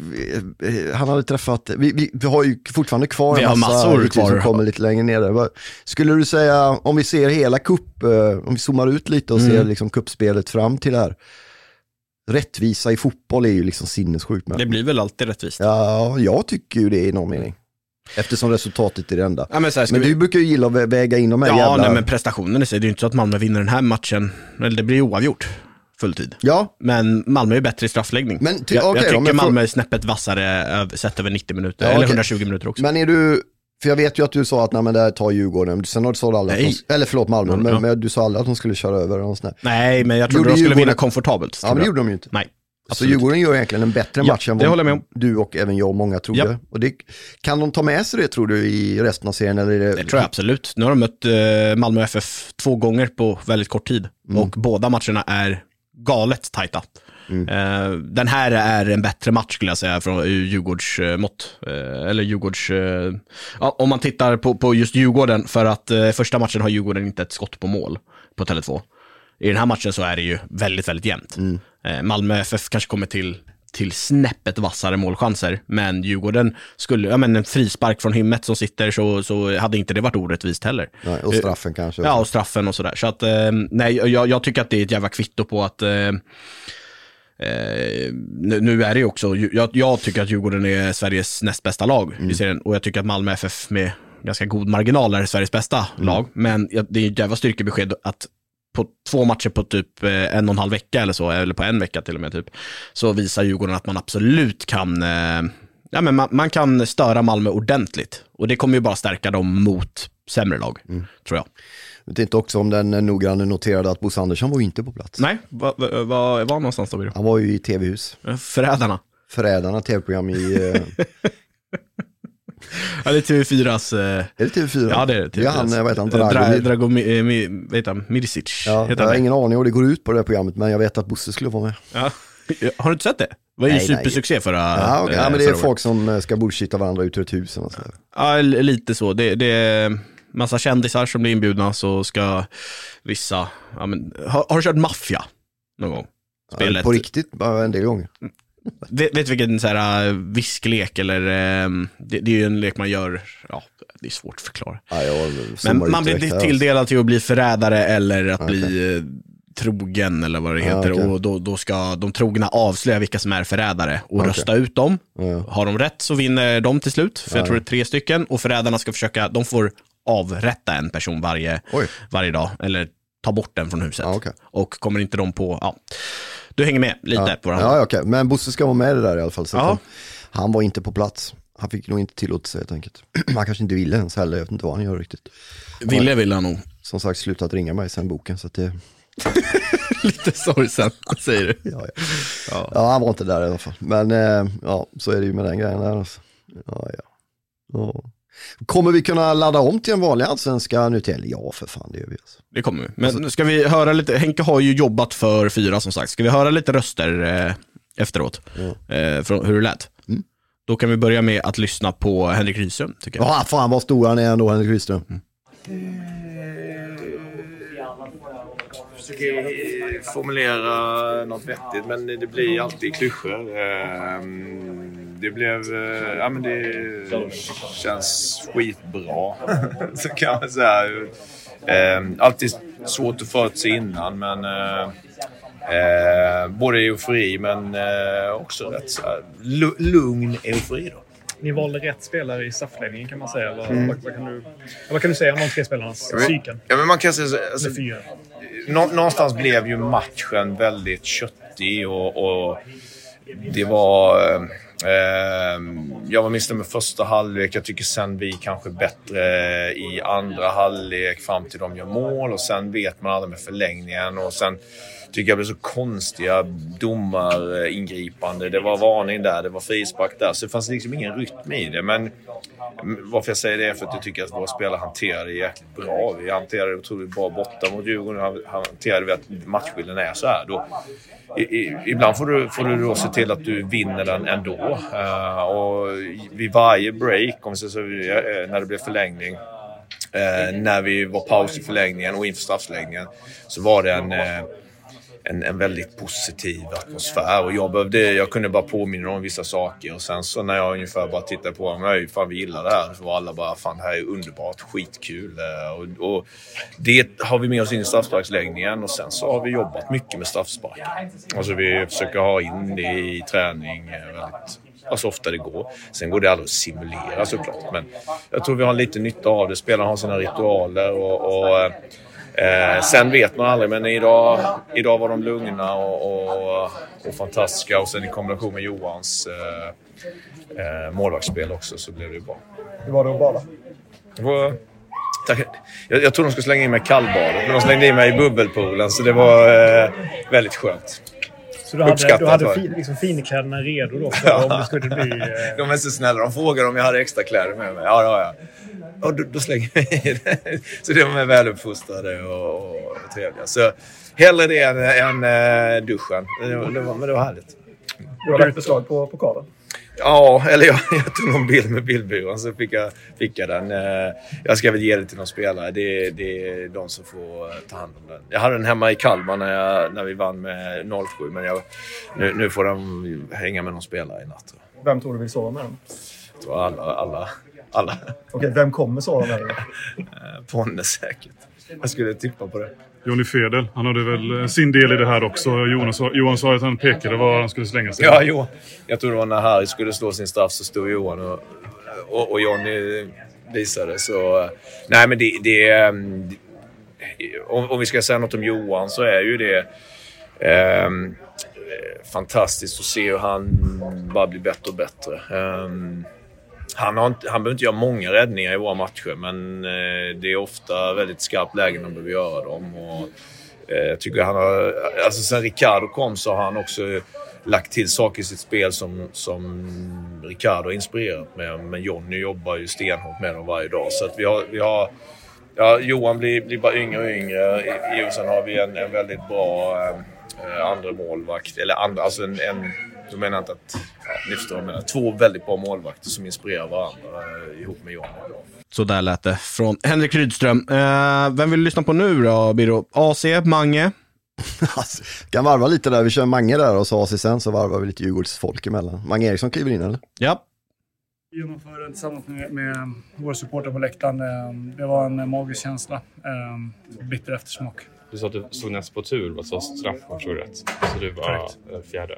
Han hade träffat, vi har ju fortfarande kvar en massa massor kvar som kommer lite längre ner. Skulle du säga, om vi ser hela cup, om vi zoomar ut lite och ser liksom kuppspelet fram till det här. Rättvisa i fotboll är ju liksom sinnessjukt. Det blir väl alltid rättvist. Ja, jag tycker ju det i någon mening. Eftersom resultatet är det enda. Ja, men du brukar ju gilla att väga in de här jävla... Ja, nej, men prestationen i sig, det är ju inte så att Malmö vinner den här matchen. Eller det blir oavgjort fulltid. Ja. Men Malmö är bättre i straffläggning. Men jag tycker Malmö är snäppet vassare sett över 90 minuter. Ja, eller 120 minuter också. Men är du... För jag vet ju att du sa att men där tar Djurgården. Sen har du sa alla eller förlåt Malmö. Men du sa aldrig att de skulle köra över och sånt. Nej, men jag trodde de skulle vinna komfortabelt. Ja, men det gjorde de ju inte. Nej. Alltså Djurgården gör egentligen en bättre match än vad du och även jag och många trodde. Och det, kan de ta med sig det tror du i resten av serien? Eller det tror jag absolut. Nu har de mött Malmö FF 2 gånger på väldigt kort tid. Och båda matcherna är galet tajta. Den här är en bättre match skulle jag säga från Djurgårds mått. Eller Djurgårds... om man tittar på just Djurgården, för att första matchen har Djurgården inte ett skott på mål på Tele2. I den här matchen så är det ju väldigt, väldigt jämnt. Malmö FF kanske kommer till snäppet vassare målchanser, men Djurgården skulle, en frispark från Himmet som sitter så hade inte det varit orättvist heller. Nej, och straffen kanske. Ja, och straffen och sådär. Så att, nej, jag tycker att det är ett jävla kvitto på att nu är det ju också, jag tycker att Djurgården är Sveriges näst bästa lag i serien, och jag tycker att Malmö FF med ganska god marginal är Sveriges bästa lag, men det är ett jävla styrkebesked att på 2 matcher på typ 1,5 vecka eller så, eller på 1 vecka till och med typ, så visar Djurgården att man absolut kan men man kan störa Malmö ordentligt, och det kommer ju bara stärka dem mot sämre lag, tror jag. Jag vet inte också om den noggranne noterade att Bosse Andersson var inte på plats. Nej, var någonstans då? Han var ju i TV-hus. Förrädarna, tv-program i... Ja, det är TV4s... Är det TV4? Ja, det är det. Ja, han, vad heter han? Mirisic. Ja, jag har ingen aning och det går ut på det här programmet, men jag vet att Bosse skulle vara med. Ja. Har du inte sett det? Det var ju supersuccé förra... Ja, okay. Men det är folk som ska bullshitta varandra ut ur ett hus. Och ja, lite så. Det är massa kändisar som blir inbjudna, så ska vissa... Ja, men, har du kört Mafia någon gång? Spelet? Ja, på riktigt, bara en del gånger. Vet du vilken så här visklek eller det är ju en lek man gör, det är svårt att förklara. Men man blir tilldelad till att bli förrädare eller att bli trogen eller vad det heter, och då ska de trogna avslöja vilka som är förrädare och rösta ut dem. Har de rätt så vinner de till slut, för jag tror det är 3 stycken, och förrädarna ska försöka, de får avrätta en person varje dag eller ta bort den från huset. Och kommer inte de på, du hänger med lite på varandra. Ja, okej. Men Bosse ska vara med det där i alla fall. Så han var inte på plats. Han fick nog inte tillåtelse helt enkelt. Han kanske inte ville ens heller. Jag vet inte vad han gör riktigt. Ville han nog. Som sagt, slutat ringa mig sen boken. Så att det... Lite sorgsen, säger du. Ja, han var inte där i alla fall. Men så är det ju med den grejen där. Alltså. Ja. Kommer vi kunna ladda om till en vanlig allsvenska nu till? Ja, för fan, det gör vi. Alltså. Det kommer vi. Men ska vi höra lite, Henke har ju jobbat för 4 som sagt. Ska vi höra lite röster efteråt? Från hur det lät? Då kan vi börja med att lyssna på Henrik Rydström, tycker jag. Ja, fan vad stor han är ändå, Henrik Rydström. Försöker formulera något vettigt, men det blir alltid klyschor. Det blev, det känns skitbra, så kan man säga. Alltid svårt att förutse innan, men både eufori men också rätt så här, lugn eufori då. Ni valde rätt spelare i straffläggningen, kan man säga. Vad kan du säga om de 3 spelarnas psyken? Ja, men man kan säga alltså, någonstans blev ju matchen väldigt köttig och det var Jag var missnöjd med första halvlek. Jag tycker sen vi kanske bättre i andra halvlek fram till de gör mål. Och sen vet man aldrig med förlängningen. Och sen tycker jag det blev så konstiga domaringripande. Det var varning där, det var frispark där. Så det fanns liksom ingen rytm i det. Men varför jag säger det är för att jag tycker att våra spelare hanterade det jäkligt bra. Vi hanterade det otroligt bra borta mot Djurgården. Hanterade vi att matchbilden är så här. Då, ibland får du då se till att du vinner den ändå. Och vid varje break, om så när det blev förlängning, när vi var paus i förlängningen och inför straffläggningen, så var det en väldigt positiv atmosfär. Och jag kunde bara påminna om vissa saker. Och sen så när jag ungefär bara tittade på dem, fan vi gillar det här, så var alla bara, fan det här är underbart, skitkul. Och det har vi med oss in i straffsparksläggningen. Och sen så har vi jobbat mycket med straffspark. Alltså vi försöker ha in det i träning väldigt, så ofta det går. Sen går det aldrig att simulera såklart. Men jag tror vi har lite nytta av det. Spelarna har sina ritualer och sen vet man aldrig, men idag var de lugna och fantastiska. Och sen i kombination med Johans målvaktsspel också, så blev det bra. Hur var det att bada? Jag tror de skulle slänga in mig i kallbadet, men de slängde in mig i bubbelpoolen, så det var väldigt skönt. Så du hade liksom finkläderna redo då för om det skulle bli... De är så snälla, de frågade om jag hade extra kläder med mig. Ja. Och då slänger jag i det. Så det var med väluppfostrade och trevliga. Så hellre det än duschen. Men det var härligt. Du har lagt beslag på pokalen? Ja, eller jag tog någon bild med bildbyrån, så fick jag den. Jag ska väl ge det till någon spelare. Det är de som får ta hand om den. Jag hade den hemma i Kalmar när vi vann med 0-7. Men nu får de hänga med någon spelare i natt. Vem tror du vill sova med den? Jag tror alla. Okej, vem kommer sova med den? Ponne säkert. Jag skulle tippa på det. Johnny Fedel, han hade väl sin del i det här också. Johan sa att han pekade var han skulle slänga sig. Ja, Johan. Jag tror det var när Harry skulle slå sin straff, så stod Johan och Johnny visade. Så nej, men om vi ska säga något om Johan, så är ju det fantastiskt att se hur han bara blir bättre och bättre. Han behöver inte göra många räddningar i våra matcher, men det är ofta väldigt skarpt lägen de behöver göra dem. Och jag tycker han har, alltså sen Ricardo kom, så har han också lagt till saker i sitt spel som Ricardo har inspirerat med. Men Johnny jobbar ju stenhårt med dem varje dag. Så att vi har Johan blir bara yngre och yngre. Och sen har vi en väldigt bra andra målvakt. Eller andra, alltså jag menar inte att ni förstår, jag menar två väldigt bra målvakter som inspirerar varandra ihop med Johnny. Så där lät det från Henrik Rydström. Vem vill lyssna på nu då, Biro? AC, Mange? Kan varva lite där, vi kör Mange där och så AC sen, så varvar vi lite Djurgårdsfolk emellan. Mange Eriksson kliver in, eller? Ja. Vi genomförde tillsammans med våra supporter på läktaren. Det var en magisk känsla. Bitter eftersmak. Du sa att du stod näst på tur, alltså straff, om jag rätt. Så du var fjärde.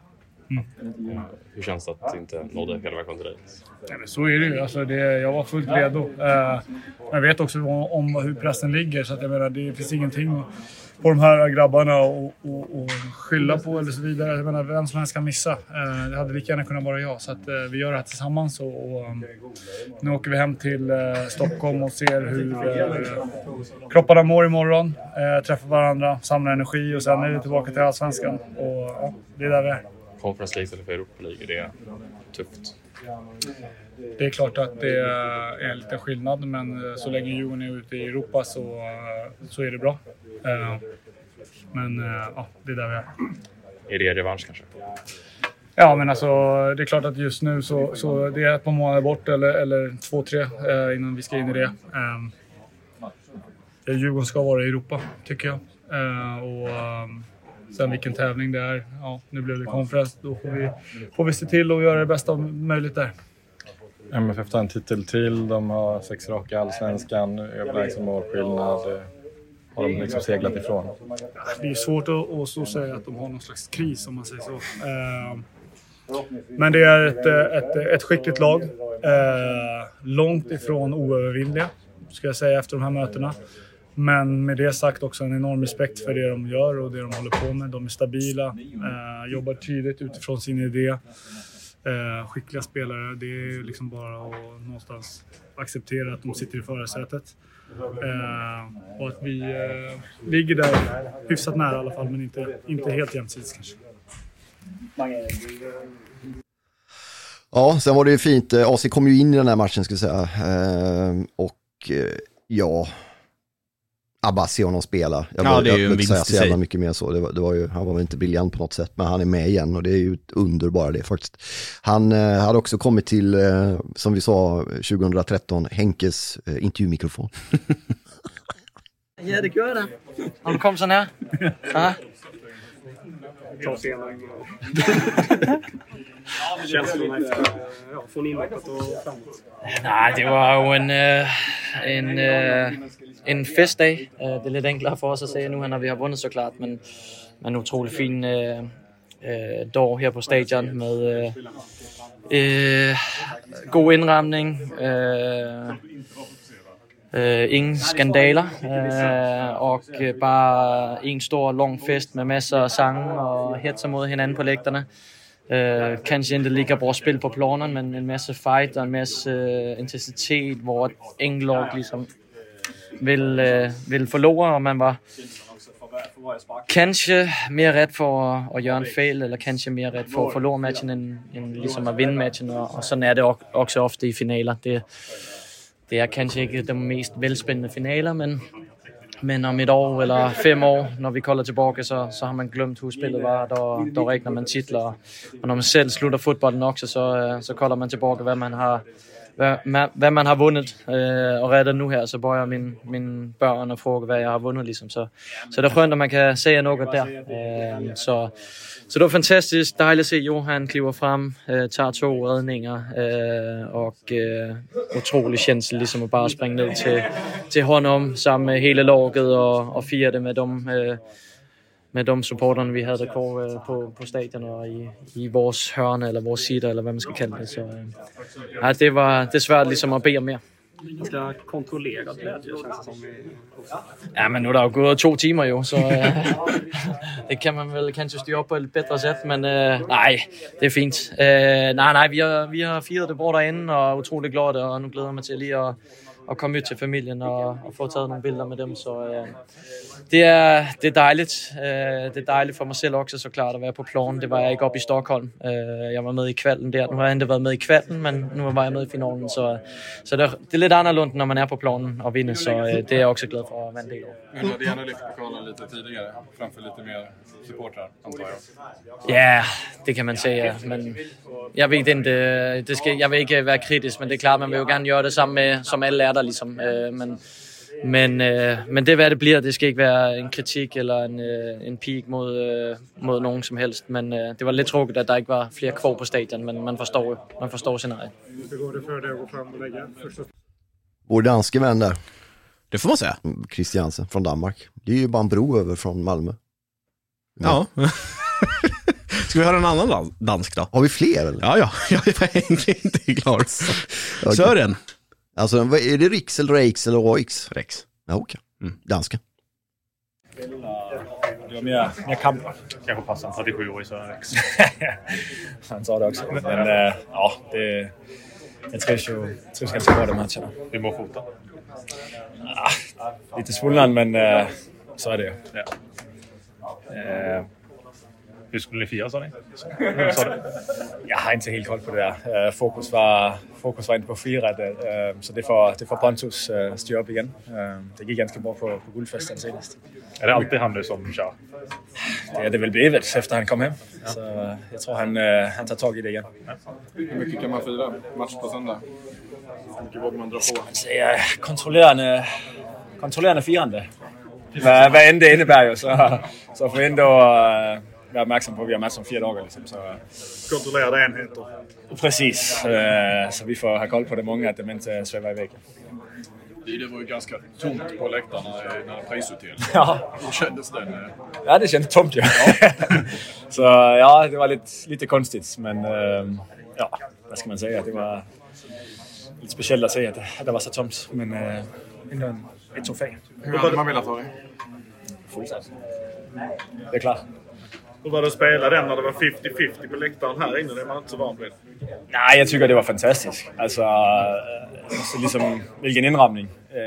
Hur känns det att inte nådde hela vägen till dig? Nej, men så är det ju. Alltså jag var fullt redo. Jag vet också om hur pressen ligger, så att jag menar, det finns ingenting på de här grabbarna och skylla på eller så vidare. Jag menar, vem som helst kan missa. Det hade lika gärna kunnat vara jag. Så att vi gör det här tillsammans och nu åker vi hem till Stockholm och ser hur kropparna mår imorgon. Träffar varandra, samlar energi och sen är det tillbaka till Allsvenskan. Och det är där vi är. Conference League eller för Europa League, det är tufft. Det är klart att det är en liten skillnad, men så länge Djurgården är ute i Europa så är det bra. Men det är där vi är. Är det revansch kanske? Ja, men alltså det är klart att just nu så det är ett par månader bort eller 2-3 innan vi ska in i det. Djurgården ska vara i Europa, tycker jag. Sen vilken tävling det är. Ja, nu blev det konferens. Då får vi se till att göra det bästa möjligt där. MFF tar en titel till. De har 6 raka Allsvenskan. Överlägsen målskillnad. Har de liksom seglat ifrån? Det är svårt att så säga att de har någon slags kris, om man säger så. Men det är ett skickligt lag. Långt ifrån oövervinnliga, ska jag säga, efter de här mötena. Men med det sagt också en enorm respekt för det de gör och det de håller på med. De är stabila, jobbar tydligt utifrån sin idé. skickliga spelare. Det är liksom bara att någonstans acceptera att de sitter i förarsätet. Och att vi ligger där hyfsat nära i alla fall, men inte helt jämsides kanske. Ja, sen var det ju fint. AC kom ju in i den här matchen, ska jag säga. Bara se honom spela. Jag vill inte säga så jävla mycket mer så. Det var ju, han var väl inte briljant på något sätt, men han är med igen och det är ju ett under bara det faktiskt. Han hade också kommit till, som vi sa 2013, Henkes intervjumikrofon. Ja, det gör det. Har du kommit sån här? Ja. Känslorna efter från inloppet och framåt. Nej, det var ju en festdag. Det är lite enklare för oss att säga nu när vi har vunnit såklart, men en otroligt fin dag här på stadion med god inramning, ingen skandaler och bara en stor lång fest med massor av sång och hetsa mot hinanden på läktarna. Kanske inte lika bra spil på planen, men en massa fight och en massa intensitet hvor ingen lag liksom vill förlora, och man var kanske mer rädd för att göra en fel eller kanske mer rädd för att förlora matchen än liksom att vinna matchen, och så är det också ofta i finaler. Det är kanske inte de mest välspännande finaler, men om ett år eller 5 år, när vi kollar tillbaka, så har man glömt hur spelet var. Då räknar man titlar. Och när man själv slutar fotbollen också, så kollar man tillbaka vad man har vunnit. Och redan nu här så börjar min barn och fråga vad jag har vunnit. Liksom. Så det är skönt att man kan säga något där. Så det var fantastiskt. Dejligt att se Johan kliver fram, tar 2 räddningar och otroligt känsla liksom att bara springa ner till honom sammen med hela laget och fira det med de supporterna vi hade kvar på stadion och i vårs hörn eller vår sida eller vad man ska kalla det. Så det är svårt liksom att be om mer. Ganska kontrollerad glädje känns det som. Ja, men nu har det ju gått 2 timmar ju, så det kan man väl kanske styra på ett bättre sätt, men nej, det är fint. Nej, vi har firat det bra derinde och är otroligt glada, och nu gläder jag mig till lige at komme ud til familien og få taget nogle billeder med dem, så det er dejligt. Det er dejligt for mig selv også, så klart at være på planen. Det var jeg ikke oppe i Stockholm. Jeg var med i kvalden der. Nu har jeg ikke været med i kvalden, men nu var jeg med i finalen, så det er lidt anderledes, når man er på planen og vinder, så det er jeg også glad for at være en del af. Men du hade gärna lyft pokalen lite tidigare, framför lite mer supportrar, antar jag. Ja, det kan man säga, men jag vet inte, jag vill inte vara kritisk, men det är klart, man vill ju gärna göra det sammen som alle er der liksom, men det är vad det blir. Det ska inte vara en kritik eller en pik mot någon som helst, men det var lite tråkigt att det inte var fler kvar på stadion, men man förstår scenariet. Hur går det för dig att gå fram och lägga första? Vår danske vän där. Det får man säga. Christiansen från Danmark. Det är ju bara en bro över från Malmö. Ja. Ska vi höra en annan dansk då? Har vi fler eller? Ja, jag är inte klar. Okay. Sören. Alltså, är det Rix eller Rex eller Roix? Rex. Ja, okej. Danska. Det var mer kamp. Kanske passar han 37 år i Rex. Han sa det också. Men ja, jag tror jag ska vara de matcherna. Vi må fota. Lite svullnad, men så är det ju. Ja. Hur skulle ni fira, sa ni? Jag har inte helt koll på det där. Fokus var inte på firat, så det får Pontus styra upp igen. Det gick ganska bra på guldfesten senast. Är det alltid han nu som kör? Det är det väl blivit efter han kom hem. Ja. Så jag tror han tar tag i det igen. Ja. Hur mycket kan man fira match på söndag? Hur mycket vågar man dra på? Kontrollerande firande. Vad än det innebär ju, så får vi ändå vara uppmärksam på att vi har match om 4 dagar. Liksom, så. Kontrollerade enheter. Precis, så vi får ha koll på det många, att det inte svävar iväg. Det var ju ganska tomt på läktarna när prisutdelningen. Ja. Hur kändes den? Ja, det kändes tomt ju. Så ja, det var lite konstigt, men ja, vad ska man säga? Det var lite speciellt att säga att det var så tomt, men ändå ett trofé. Hur hade man velat ha det? Fullsatt. Det är klart. Hur var det att spela den när det var 50-50 på läktaren här inne? Det är man inte så van vid. Nej, jag tycker det var fantastiskt. Alltså liksom, vilken inramning.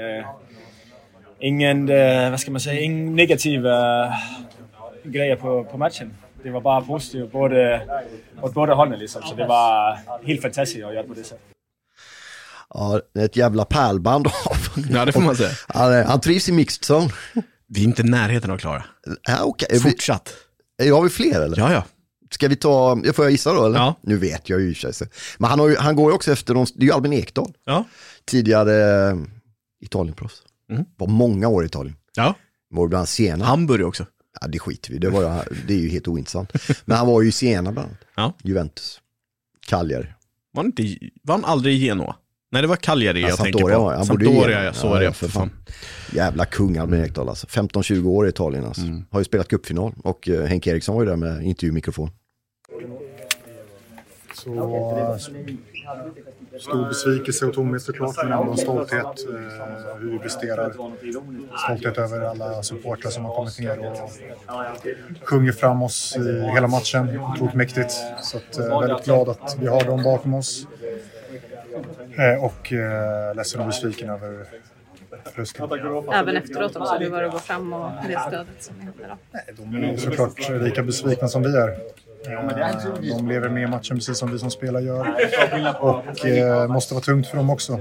Ingen, vad ska man säga, ingen negativa grejer på matchen. Det var bara positivt åt båda hållen liksom. Så det var helt fantastiskt att göra på det sättet. Ja, det är ett jävla pärlband. Ja, det får man säga. Han trivs i mixed zone. Vi är inte i närheten av klara. Ja, okej. Fortsatt. Har vi fler eller? Ja. Ska vi ta, får jag gissa då eller? Ja. Nu vet jag ju sig. Men han går ju också efter, det är ju Albin Ekdal. Ja. Tidigare Italienproffs. Var många år i Italien. Ja. Var bland Siena. Hamburg också. Ja, det skiter vi. Det är ju helt ointressant. Men han var ju i Siena bland annat. Ja. Juventus. Cagliari. Var han aldrig i Genoa? Nej, det var Cagliari jag tänker på. Han Sampdoria, så är det. För fan. Jävla kung Albin Ekdal alltså. 15-20 år i Italien alltså. Har ju spelat cupfinal. Och Henke Eriksson var ju där med intervjumikrofon. Så stor besvikelse och tomhet såklart, men ändå stolthet hur vi presterar. Stolthet över alla supportrar som har kommit ner och sjunger fram oss i hela matchen. Otroligt mäktigt. Så att, väldigt glad att vi har dem bakom oss. Och ledsen och besviken över förlusten. Även efteråt också, hur var det att gå fram och det stödet som ni hade då? De är såklart lika besvikna som vi är. De lever med matchen precis som vi som spelar gör. Och måste vara tungt för dem också.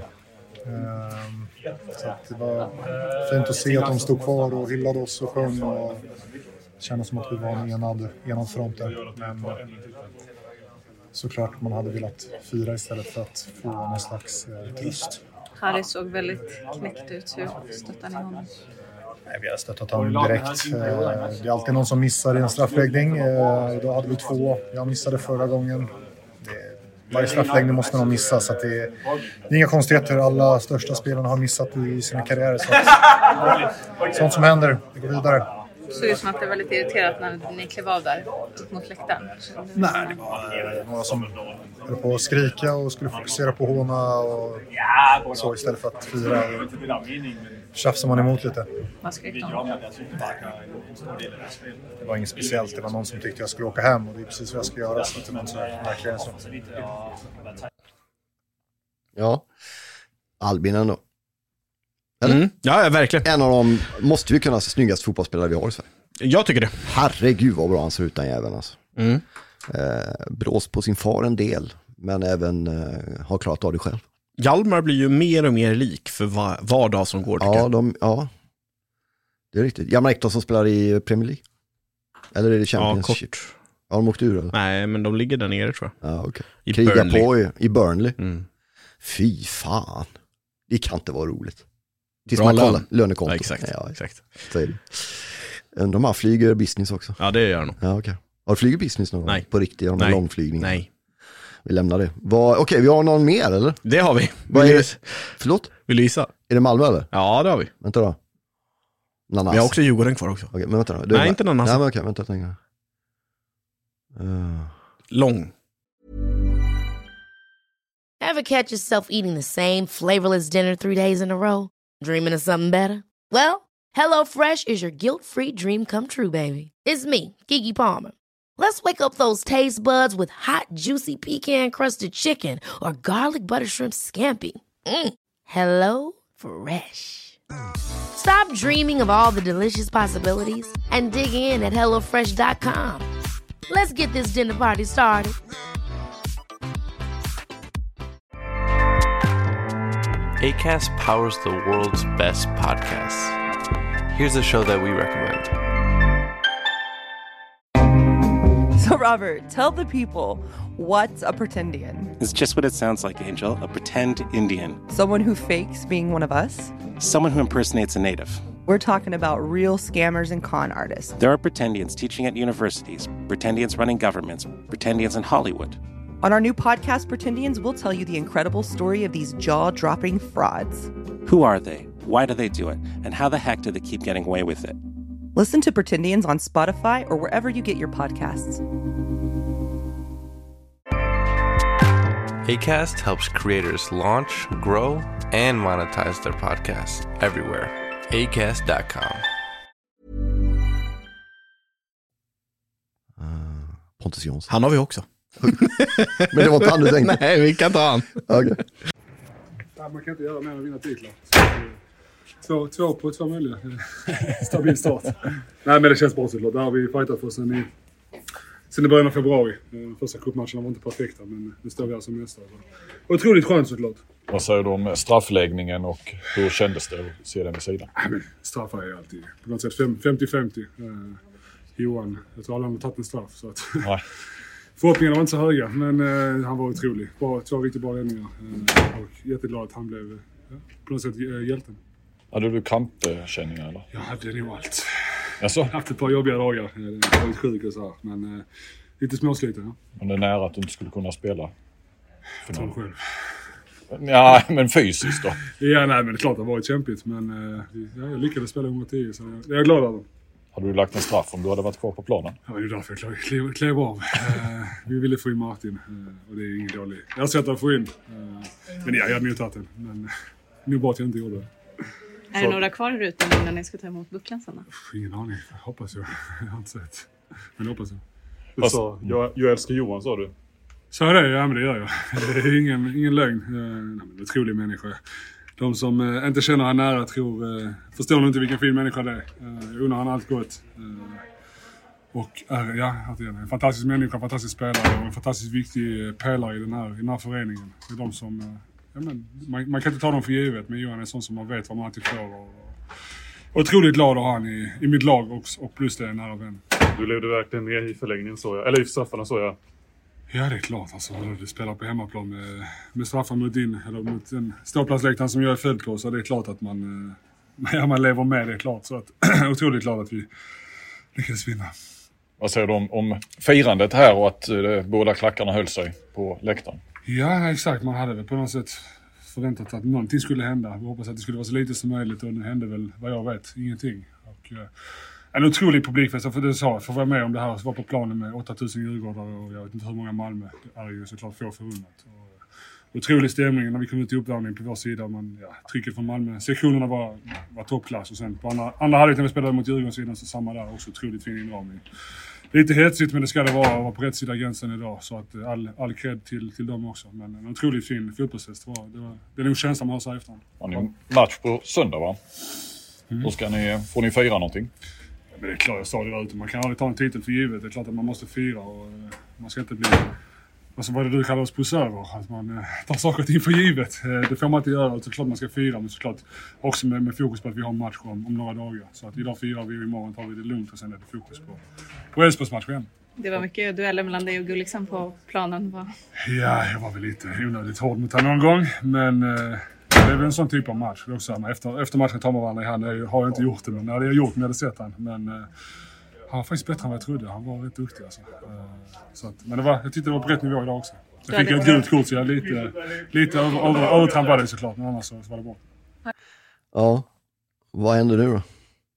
Så att det var fint att se att de stod kvar och hyllade oss och sjöng. Och det kändes som att vi var en enad front där. Men såklart man hade velat fira istället för att få någon slags tröst. Harry såg väldigt knäckt ut. Hur stöttar ni honom? Nej, vi har stöttat honom direkt. Det är alltid någon som missar i en straffläggning. Idag hade vi 2. Jag missade förra gången. Varje straffläggning måste någon missa. Så att det är inga konstigheter. Alla största spelarna har missat i sina karriärer. Så att, sånt som händer. Vi går vidare. Så det som att det var lite irriterat när ni klev av där upp mot läktaren? Nej, det var några som höll på att skrika och skulle fokusera på håna och så istället för att fira. Tjafsar man emot lite. Vad skrek de? Det var inget speciellt. Det var någon som tyckte jag skulle åka hem och det är precis vad jag ska göra. Så det var inte så verkligen så. Ja, Albin ändå. Eller? Ja, verkligen. En av dem måste vi kunna se snyggaste fotbollsspelare vi har i Sverige. Jag tycker det. Herregud vad bra han ser ut den jäveln alltså. Brås på sin far en del, men även har klarat av det själv. Hjalmar blir ju mer och mer lik för var dag som går. Ja, det är riktigt. Hjalmar Ekdal som spelar i Premier League. Eller är det Championship? Ja, kort. Ja, de åkte ur eller? Nej, men de ligger där nere tror jag. Ja, okej. I Kriga Burnley. på i Burnley. Fy fan. Det kan inte vara roligt. Tills Bra man kollar lön. lönekonto. Ja, exakt. Så är det. De här flyger business också. Ja, det gör de. Ja, okej. Har du flyger business någon gång? Nej. På riktigt, de här långflygningar? Nej. Vi lämnar det. Okej, vi har någon mer eller? Det har vi. Förlåt? Vill du gissa? Är det Malmö eller? Ja, det har vi. Vänta då. Nanas. Vi har också Djurgården kvar också. Okej, men vänta då. Nej, inte Nanas. Nej, men okej, vänta. Lång. Ever catch yourself eating the same flavorless dinner 3 days in a row? Dreaming of something better? Well, HelloFresh is your guilt-free dream come true, baby. It's me, Keke Palmer. Let's wake up those taste buds with hot, juicy pecan-crusted chicken or garlic butter shrimp scampi. Hello Fresh. Stop dreaming of all the delicious possibilities and dig in at HelloFresh.com. Let's get this dinner party started. Acast powers the world's best podcasts. Here's a show that we recommend. So, Robert, tell the people, what's a pretendian? It's just what it sounds like, Angel. A pretend Indian. Someone who fakes being one of us? Someone who impersonates a native. We're talking about real scammers and con artists. There are pretendians teaching at universities, pretendians running governments, pretendians in Hollywood. On our new podcast, Pretendians, we'll tell you the incredible story of these jaw-dropping frauds. Who are they? Why do they do it? And how the heck do they keep getting away with it? Listen to Pretendians on Spotify or wherever you get your podcasts. Acast helps creators launch, grow, and monetize their podcasts everywhere. Acast.com. Pontus Jonsson. Han har vi också. Men det var inte han du tänkte? Nej, vi kan ta han. Okay. Ja, man kan inte göra mer än att vinna titlar. Två på 2 möjliga. Stabil start. Nej, men det känns bra såklart. Där har vi fightat för sen i början av februari. Första cupmatcherna var inte perfekta, men nu står vi här som mästare. Otroligt skönt såklart. Vad säger du om straffläggningen och hur kändes det att se den vid sidan? Straffar är ju alltid på något sätt 50-50. Johan, jag tror alla har tagit en straff. Så att förhoppningarna var inte så höga, men han var otrolig. 2 riktigt bra räddningar. Och jätteglad att han blev på något sätt hjälten. Hade du kampkänningar eller? Jag hade nog allt. Jaså? Jag har haft ett par jobbiga dagar. Jag var lite sjuk och så här, men lite småsliten. Ja. Men det är nära att du inte skulle kunna spela? Jag tror själv. Ja, men fysiskt då? Ja, nej, men det är klart det har varit kämpigt. Men jag lyckades spela 110, så jag är glad över. Hade du lagt en straff om du hade varit kvar på planen? Ja, det är därför jag klev av. Vi ville få in Martin och det är ingen dålig. Jag har sett att få in. Men jag hade nog tagit den. Men nu bara att jag inte gjorde det. Är det några kvar i rutan innan ni ska ta emot Bucklandsarna? Ingen aning, hoppas jag. Jag har inte sett. Men hoppas jag. Du sa, jag älskar Johan, sa du? Så är det, ja men det gör jag. Det är ingen lögn. Det är otrolig människa. De som inte känner han nära förstår nog inte vilken fin människa det är. Jag undrar han allt gott. Och en fantastisk människa, en fantastisk spelare och en fantastiskt viktig pelare i den här föreningen. Det är de som... man kan inte ta dem för givet, men Johan är sån som man vet vad man alltid får. Och otroligt glad att ha han i mitt lag och plus det är en nära vän. Du levde verkligen med i förlängningen, så jag. Eller i straffarna, så jag. Ja, det är klart. Alltså, du spelar på hemmaplan med straffar mot mot den ståplatsläktaren som jag är född på, så det är klart att man lever med det, klart. Så att, otroligt glad att vi lyckades vinna. Vad säger du om firandet här och att båda klackarna höll sig på läktaren? Ja, exakt. Man hade väl på något sätt förväntat att någonting skulle hända. Vi hoppas att det skulle vara så lite som möjligt och det hände väl, vad jag vet, ingenting. Och, en otrolig publikfest, för det sa jag, för att vara med om det här, var på planen med 8000 djurgårdare och jag vet inte hur många Malmö. Det är ju såklart få förunnat. Otrolig stämning när vi kom ut i uppvärmning på vår sida. Trycket från Malmö. Sektionerna var toppklass och sen på andra halvlek när vi spelade mot Djurgårdssidan så samma där, också otroligt fin inramning. Lite hetsigt, men det ska det vara på rätt sida gränsen idag, så att all cred till dem också. Men en otroligt fin fotbollsfest. Det är nog känslan man har sig efterhand. Har ni en match på söndag, va? Då får ni fira någonting? Men det är klart, jag sa det där ute. Man kan aldrig ta en titel för givet. Det är klart att man måste fira och man ska inte bli... Alltså vad det du kallar oss posöver, att man tar saker och ting för givet. Det får man inte göra, så klart man ska fira, men såklart också med fokus på att vi har en match om några dagar. Så att idag firar vi och imorgon tar vi det lugnt och sen är det fokus på Elfsborgs igen. Det var mycket dueller mellan dig och Gulliksen på planen, va? Ja, jag var väl lite onödigt hård mot honom någon gång, men det är väl en sån typ av match. Det är också, efter matchen tar man varandra i hand. Jag har inte gjort det, men det hade jag gjort om jag hade sett han. Men han var faktiskt bättre än vad jag trodde. Han var rätt duktig alltså. Så att, men jag tyckte det var på rätt nivå idag också. Jag fick ett gult kort så jag lite övertrampade såklart, men annars så var det bra. Ja, vad händer nu då?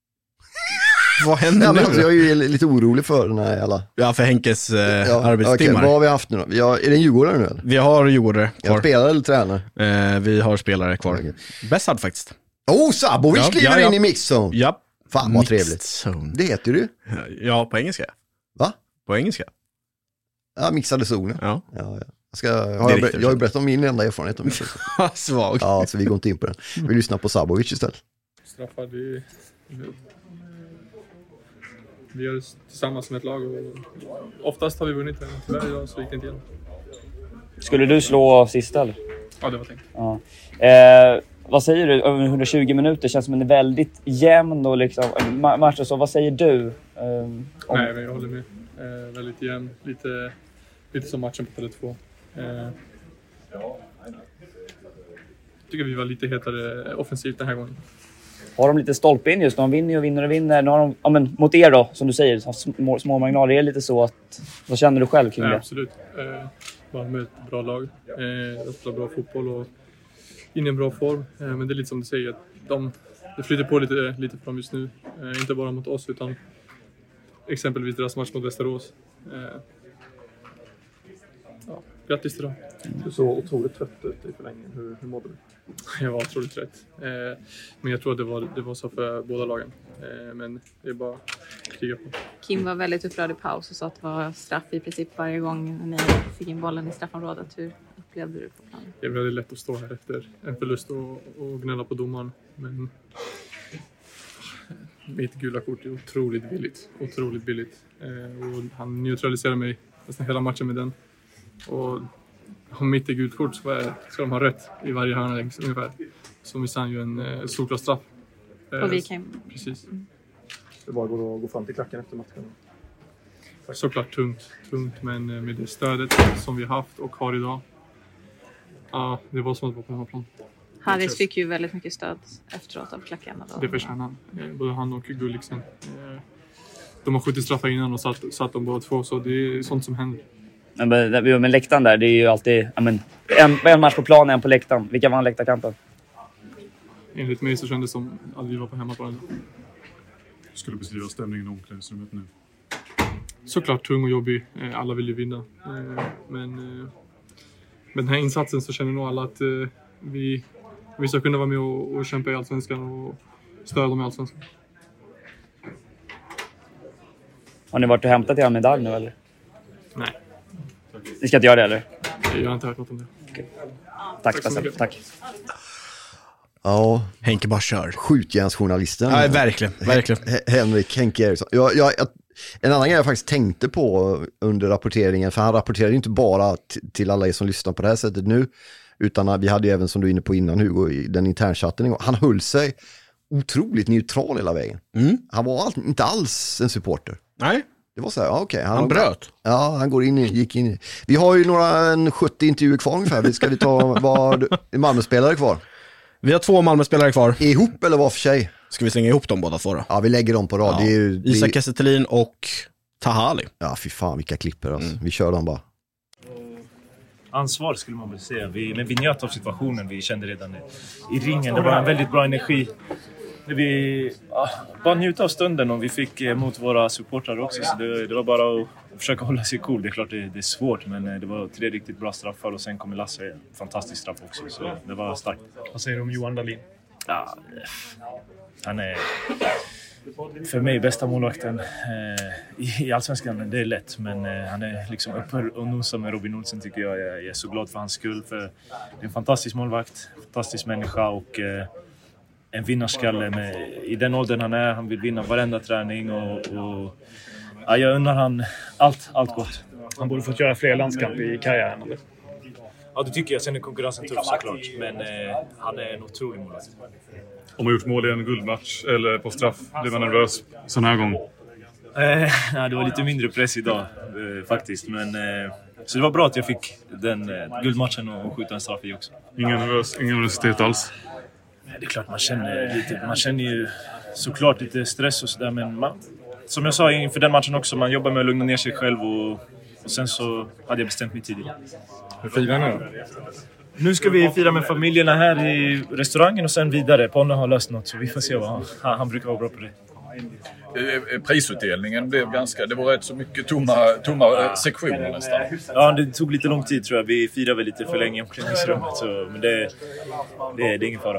Vad händer nu? Alltså, jag är ju lite orolig för den här alla... Ja, för Henkes arbetstimmar. Okay, vad har vi haft nu då? Är det en djurgårdare nu eller? Vi har djurgårdare kvar. Jag spelar eller tränar? Vi har spelare kvar. Okay. Bessad faktiskt. Sabovic kliver in i mixzone. Ja. Fan vad trevligt. Det heter du. Ja, på engelska. Va? På engelska. Ja, mixade zonen. Ja. Jag har ju berättat om min enda erfarenhet om mixade. Svag. Ja, så vi går inte in på den. Vi lyssnar på Sabovic istället. Straffar, vi gör det tillsammans som ett lag och oftast har vi vunnit, men tyvärr idag så gick det inte igen. Skulle du slå sista eller? Ja, det var tänkt. Ja. Vad säger du? Över 120 minuter känns som en väldigt jämn och liksom match och så. Vad säger du? Nej, men jag håller med. Väldigt jämn. Lite som matchen på Tele2. Jag tycker vi var lite hetare offensivt den här gången. Har de lite stolpe in just? De vinner och vinner och vinner. Nu har de, mot er då, som du säger, små marginaler. Är det lite så att... Vad känner du själv kring det? Absolut. Malmö är ett bra lag. De spelar bra fotboll och in i en bra form. Men det är lite som du säger. Det flyter på lite för dem just nu. Inte bara mot oss utan exempelvis deras match mot Västerås. Grattis till dem. Du såg otroligt trött ut i förlängningen. Hur mådde du? Jag var otroligt trött. Men jag tror att det var så för båda lagen. Men det är bara att kriga på. Kim var väldigt upprörd i paus och sa att det var straff i princip varje gång ni fick in bollen i straffområdet. Hur upplevde du på planen? Det är väldigt lätt att stå här efter en förlust och gnälla på domaren. Men mitt gula kort är otroligt billigt. Otroligt billigt. Och han neutraliserade mig nästan hela matchen med den. Och om mitt är gult kort så ska de ha rätt i varje hörna längs ungefär. Så missar han ju en solklar straff. Och vi kan... Precis. Det var att gå fram till klacken efter matchen. Såklart tungt, men med det stödet som vi har haft och har idag. Ja, det var som att vara på hemmaplan. Harris fick ju väldigt mycket stöd efteråt av klacken. Det förtjänar han. Både han och Gulliksen. De har skjutit straffar innan och satt dem båda två, så det är sånt som händer. Men läktaren där, det är ju alltid en match på planen, en på läktaren. Vilka vann läktarkampen? Enligt mig så kändes det som att vi var på hemmaplan. Skulle beskriva stämningen i omklädningsrummet nu? Såklart tung och jobbig. Alla vill ju vinna. Men med den här insatsen så känner nog alla att vi ska kunna vara med och kämpa i Allsvenskan och stödja dem i Allsvenskan. Har ni varit och hämtat er medalj nu eller? Nej. Ni ska inte göra det eller? Jag har inte hört något om det. Okay. Tack så mycket. Tack. Ja, Henke bara kör. Skjutjärnsjournalisten. Ja, verkligen. Henke Eriksson. En annan grej jag faktiskt tänkte på under rapporteringen, för han rapporterade ju inte bara till alla er som lyssnar på det här sättet nu, utan vi hade ju även, som du är inne på innan Hugo, i den internchatten. Han höll sig otroligt neutral hela vägen. Han var inte alls en supporter. Nej. Det var så här, okej. Han bröt. Ja, han gick in. Vi har ju en 70 intervjuer kvar ungefär. Ska vi ta Malmö-spelare kvar? Vi har 2 Malmö-spelare kvar. Ihop eller var för sig? Ska vi slänga ihop dem båda två då? Ja, vi lägger dem på rad. Ja. Isak Kiese Thelin och Tahali. Ja, fy fan, vilka klipper alltså. Vi kör dem bara. Ansvar skulle man väl säga. Men vi njöt av situationen. Vi kände redan i ringen. Det var en väldigt bra energi. Vi bara njuta av stunden och vi fick mot våra supportrar också. Så det var bara att försöka hålla sig cool. Det är klart det är svårt, men det var 3 riktigt bra straffar och sen kommer Lasse, fantastisk straff också. Så det var starkt. Vad säger du om Johan Dahlin? Ja, han är för mig bästa målvakten i Allsvenskan. Det är lätt, men han är liksom uppe och nosar med Robin Olsen tycker jag. Jag är så glad för hans skull, för det är en fantastisk målvakt, fantastisk människa och en vinnarskalle i den åldern han är. Han vill vinna varenda träning och jag undrar han allt gott. Han borde fått göra fler landskamp i karriären, eller? Ja, det tycker jag. Sen är konkurrensen tuff såklart, men han är en otrolig målvakt. Om man gjort mål i en guldmatch eller på straff, blir man nervös sån här gång? Nej, det var lite mindre press idag faktiskt, men så det var bra att jag fick den guldmatchen och skjuta en straff i också. Ingen nervositet alls? Det är klart man känner ju såklart lite stress och sådär, men som jag sa inför den matchen också, man jobbar med att lugna ner sig själv och sen så hade jag bestämt mig tidigt. Hur firar ni då? Nu ska vi fira med familjerna här i restaurangen och sen vidare. Ponne har löst något, så vi får se vad han brukar vara bra på det. Prisutdelningen blev det var rätt så mycket tomma sektioner nästan. Ja, det tog lite lång tid tror jag. Vi firade väl lite för länge i omklädningsrummet, men det är ingen fara.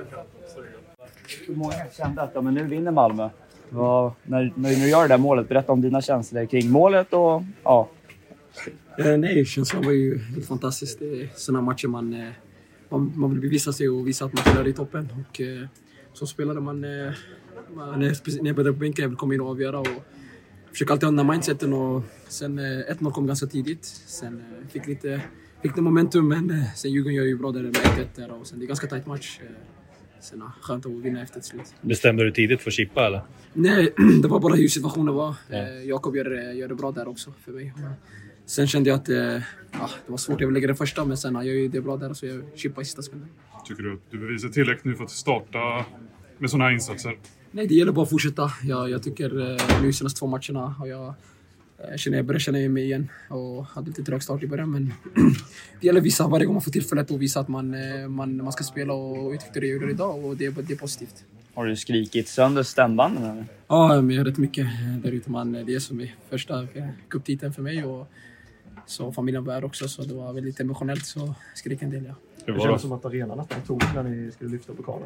Hur många kände att nu vinner Malmö? När du gör det där målet, berätta om dina känslor kring målet och ja. Nej, känslan var ju helt fantastisk. Det är sådana matcher man vill bevisa sig och visa att man spelar i toppen. Och så spelade man när jag började på bänken, jag vill komma in och avgöra och försöka alltid ha den här mindseten. Och sen 1-0 kom ganska tidigt. Sen fick det momentum, men sen Djurgården gör ju bra där med 1-1 där och sen det är ganska tajt match. Sen skönt att vinna efter ett slut. Bestämde du tidigt för chippa eller? Nej, det var bara hur situationen var. Jakob gör det bra där också för mig. Sen kände jag att det var svårt. Jag ville lägga det första, men sen jag gör det bra där så jag chippade i sista sekunden. Tycker du att du bevisar tillräckligt nu för att starta med sådana här insatser? Nej, det gäller bara att fortsätta. Jag tycker nu senaste 2 matcherna har jag börjar känna mig igen och hade lite trög start i början, men det gäller att visa varje gång man får tillfället och visa att man ska spela och uttrycka det jag gör idag och det är positivt. Har du skrikit sönder stämbanden eller? Ja, men jag har rätt mycket där ute. Det är som är första cuptiteln för mig och Så familjen var här också, så det var väldigt emotionellt, så skrek en del, ja. Det känns som att arenan nästan tog när ni skulle lyfta pokalen.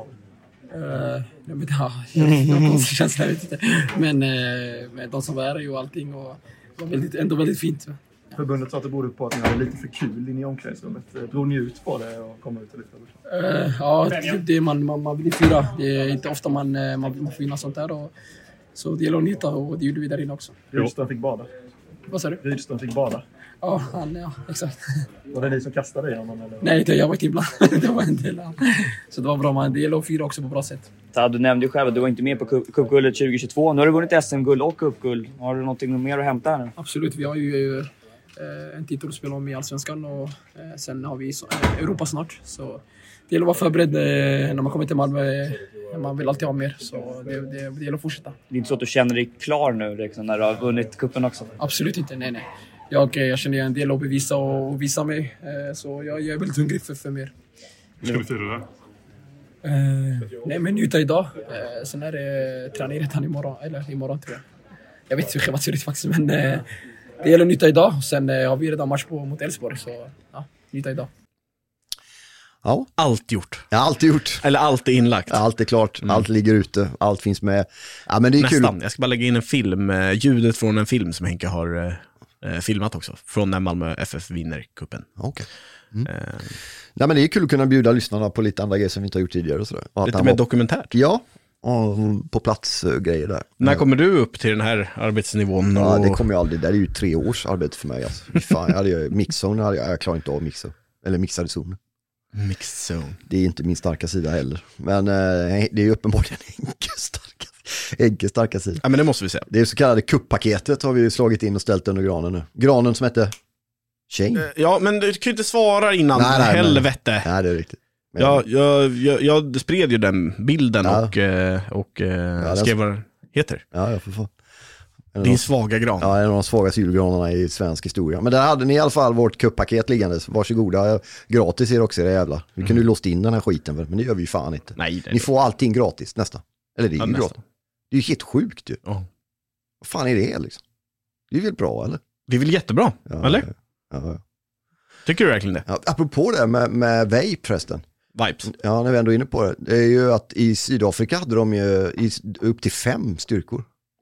Det var en konstig känsla, jag vet inte. Men de som var här och allting, och det var ändå väldigt fint. Förbundet sa att det berodde på att ni hade lite för kul inne i omklädningsrummet. Drog ni ut på det och kom ut och lyfta? Ja, det man vill fira. Det är inte ofta man får vinna sånt där. Så det gäller att njuta, och det gjorde vi där inne också. Rydström fick bada. Vad sa du? Rydström fick bada. Ja, exakt. Var det ni som kastade i honom? Eller? Nej, jag var inte ibland. Det var en del. Så det var bra, man. Det gäller att fira också på bra sätt. Du nämnde ju själv att du var inte med på cupguldet 2022. Nu har du vunnit SM-guld och cupguld. Har du någonting mer att hämta här nu? Absolut, vi har ju en titel att spela om i Allsvenskan, och sen har vi Europa snart. Så det gäller att vara förberedd när man kommer till Malmö. Man vill alltid ha mer, så det gäller att fortsätta. Det är inte så att du känner dig klar nu liksom, när du har vunnit cupen också? Absolut inte, nej. Jag känner en del att bevisa och visa mig, så jag är väldigt hungrig för mer. Hur ska vi fira det? Nej, men njuta idag. Sen är det träning redan imorgon tror jag. Jag vet inte hur schemat ser ut faktiskt, men det gäller att njuta idag. Sen har vi redan match mot Elfsborg, så njuta idag. Ja. Allt gjort. Ja, allt är gjort. Eller allt är inlagt. Ja, allt är klart. Allt ligger ute. Allt finns med. Ja, men det är nästan. kul. Jag ska bara lägga in en film. Ljudet från en film som Henke har filmat också. Från när Malmö FF vinner kuppen. Okej. Nej, men det är kul att kunna bjuda lyssnarna på lite andra grejer som vi inte har gjort tidigare. Och sådär. Och lite mer dokumentärt. Ja, och på plats grejer där. När kommer du upp till den här arbetsnivån? Ja, det kommer jag aldrig. Det är ju 3 års arbete för mig. Alltså. Fan, jag klarar inte av mixa. Eller mixade zon. Mixzone. Det är inte min starka sida heller. Men det är uppenbarligen Enkes starka sida. Ja, men det måste vi säga. Det så kallade kupppaketet har vi slagit in och ställt under granen nu. Granen som heter Shane. Ja, men du kan ju inte svara innan. Nej, helvete. Nej, det är riktigt. Men... Jag spred ju den bilden och skrev vad det heter. Ja, för fan. Din svaga gran. Ja, en av de svagaste julgranarna i svensk historia. Men där hade ni i alla fall vårt kupppaket liggandes. Varsågoda, gratis är det också, det jävla. Vi kunde ju låst in den här skiten, men det gör vi ju fan inte. Nej, ni får allting gratis, nästan. Eller det är ju gratis. Det är ju helt sjukt ju. Oh. Vad fan är det liksom? Det är väl bra, eller? Det är väl jättebra, eller? Ja. Tycker du verkligen det? Ja, apropå det med vape förresten. Vipes. Ja, när vi ändå är inne på det. Det är ju att i Sydafrika hade de ju upp till 5 styrkor.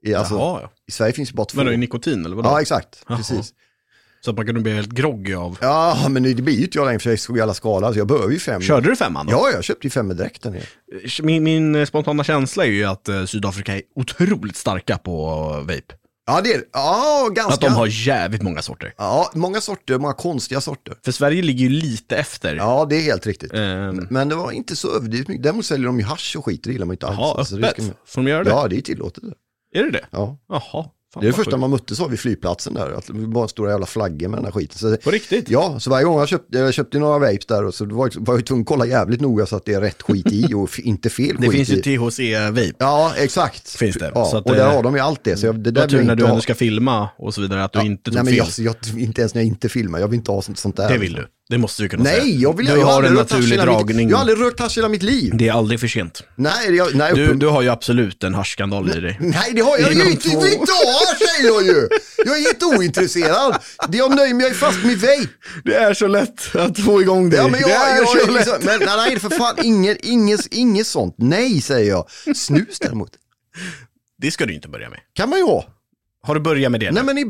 I Sverige finns ju bara 2. Men då är nikotin eller vadå? Ja, exakt. Precis. Så att man kan bli helt groggy av. Ja, men det blir ju inte jag längre för jag såg alla skala. Så jag behöver ju 5. Körde du 5 då? Ja, jag köpte ju 5 direkt där nere. Min spontana känsla är ju att Sydafrika är otroligt starka på vape. Ja, det är ganska. Att de har jävligt många sorter. Ja, många sorter, många konstiga sorter. För Sverige ligger ju lite efter. Ja, det är helt riktigt. Men det var inte så överdrivet mycket. Däremot säljer de ju hasch och skit, det gillar man inte alls. Jaha, öppet. Får de göra det? Ja, det är tillåtet. Är det det? Ja. Jaha. Det är det första man mötte så vid flygplatsen där. Att det var bara stora jävla flaggor med den här skiten. Så, på riktigt? Ja, så varje gång jag köpte några vapes där och så var jag tvungen att kolla jävligt noga så att det är rätt skit i och inte fel skit i. Det finns ju THC-vape. Ja, exakt. Finns det. Ja, så att, och där har de ju allt det. Så det där tur när du ändå ska filma och så vidare att du inte tog fel. Jag inte ens när jag inte filmar. Jag vill inte ha sånt där. Det vill du. Det måste du kunna säga. Nej, jag har en naturlig dragning. Jag har aldrig rökt hasch hela mitt liv. Det är aldrig för sent. Nej, du har ju absolut en haschskandal i dig. Nej, det har jag ju inte. Jag vill inte ha, säger jag ju. Jag är helt ointresserad. Jag nöjer mig fast med mitt vape. Det är så lätt att få igång dig. Ja, men det är så lätt. Liksom, men nej, för fan, inget sånt. Nej, säger jag. Snus däremot. Det ska du inte börja med. Kan man ju ha. Har du börjat med det? Nej, men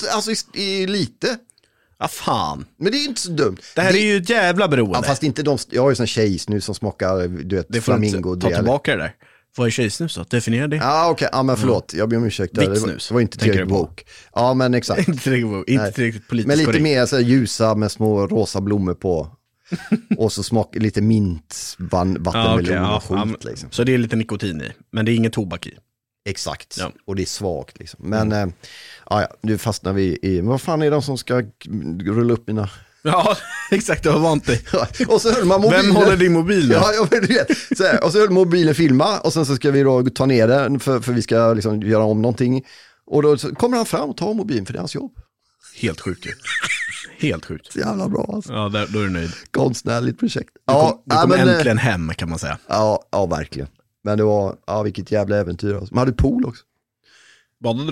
lite. Ja, fan. Men det är inte så dumt. Det här är ju ett jävla beroende. Ja, fast inte jag har ju sån tjejsnus som smakar, du vet, det får flamingo. Ta tillbaka det där. Vad är tjejsnus då? Definiera det. Ja, okej. Ja, men förlåt. Jag ber om ursäkt. Det var inte tillräckligt woke. Ja, men exakt. Inte tillräckligt politiskt men lite korrekt. mer så här, ljusa med små rosa blommor på. Och så smakar lite mint, vattenmelon och skit liksom. Så det är lite nikotin i. Men det är ingen tobak i. Exakt. Ja. Och det är svagt liksom. Men nu fastnar vi i. Men vad fan är de som ska rulla upp mina... Ja, exakt, jag har vant dig. Och så höll man mobilen. Vem håller din mobil då? Ja, jag vet. Så här, och så höll mobilen filma och sen så ska vi då ta ner den för vi ska liksom göra om någonting. Och då kommer han fram och tar mobilen för det är hans jobb. Helt sjukt ju. Helt sjukt. Så jävla bra alltså. Ja, då är du nöjd. Konstnärligt projekt. Du kom äntligen hem kan man säga. Ja, verkligen. Men det var, vilket jävla äventyr alltså. Man hade pool också. Badade du?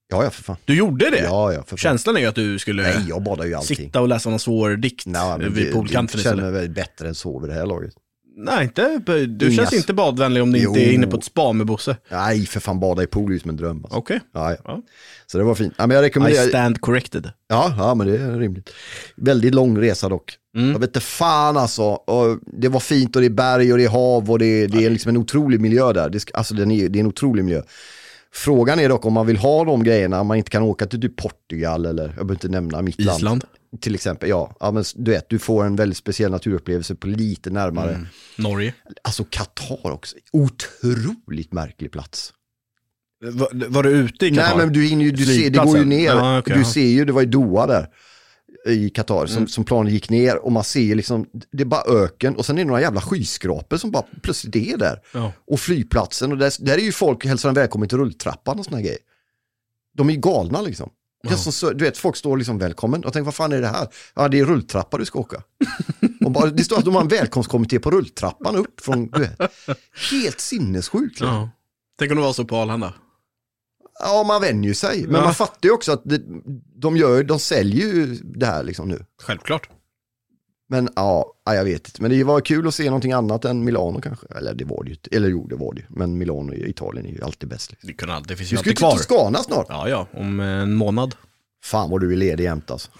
Ja, för fan. Du gjorde det? Ja, för fan. Känslan är ju att du skulle Nej, jag badar ju allting. sitta och läsa någon svår dikt vid poolkanten. Jag känner mig väldigt bättre än så vid det här laget. Nej, inte. Du känns inte badvänlig om du inte är inne på ett spa med Bosse. Nej, för fan, bada i pool är som en dröm. Alltså. Okej. Ja. Så det var fint. Ja, men jag rekommenderar... I stand corrected. Ja, men det är rimligt. Väldigt lång resa dock. Jag vet inte fan alltså. Och det var fint och det är berg och det är hav och det är liksom en otrolig miljö där. Det är en otrolig miljö. Frågan är dock om man vill ha de grejerna, man inte kan åka till typ Portugal eller, jag behöver inte nämna mitt land. Island. Till exempel, ja men du vet, du får en väldigt speciell naturupplevelse på lite närmare. Norge. Alltså Qatar också. Otroligt märklig plats. Var du ute i Qatar? Nej, men du ser, det går ju ner. Ja, okay, du ser ju, det var i Doha där i Qatar som planen gick ner och man ser liksom, det är bara öken och sen är det några jävla skyskrapor som bara plötsligt är där. Ja. Och flygplatsen och där är ju folk hälsar en välkommen till rulltrappan och såna grejer. De är ju galna liksom. Ja. Du vet, folk står liksom välkommen och tänker, vad fan är det här? Ja, det är rulltrappa du ska åka. Och bara, det står att de har en välkomstkommitté på rulltrappan upp från, du vet. Helt sinnessjukt. Ja. Tänk om det var så på Arlanda. Ja, man vänjer sig. Men man fattar ju också att de säljer ju det här liksom nu. Självklart. Men ja, jag vet inte. Men det var kul att se någonting annat än Milano kanske. Eller det var det ju. Eller jo, det var det ju. Men Milano i Italien är ju alltid bäst. Liksom. Det finns ju alltid kvar. Du ska ju till Skåne snart. Ja, om en månad. Fan vad du är ledig jämt alltså.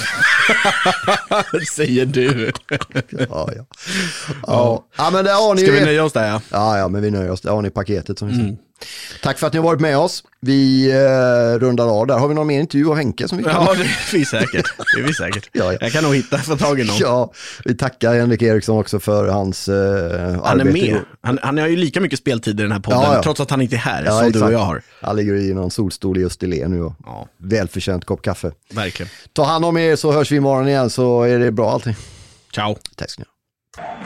Säger du. Ja, men det har ni. Ska vi nöja oss där? Ja, men vi nöjer oss. Det har ni paketet som vi säger. Tack för att ni har varit med oss. Vi rundar av där. Har vi någon mer intervju av Henke som vi kan? Ja, det är vi säkert. Ja. Jag kan nog få tag i någon. Ja, vi tackar Henrik Eriksson också för hans arbete. Han är med. Han har ju lika mycket speltid i den här podden, trots att han inte är här, som exakt. Du och jag har. Han ligger i någon solstol i Österlen nu och välförtjänt kopp kaffe. Verkligen. Ta hand om er så hörs vi imorgon igen, så är det bra allting. Ciao. Tack ska ni ha.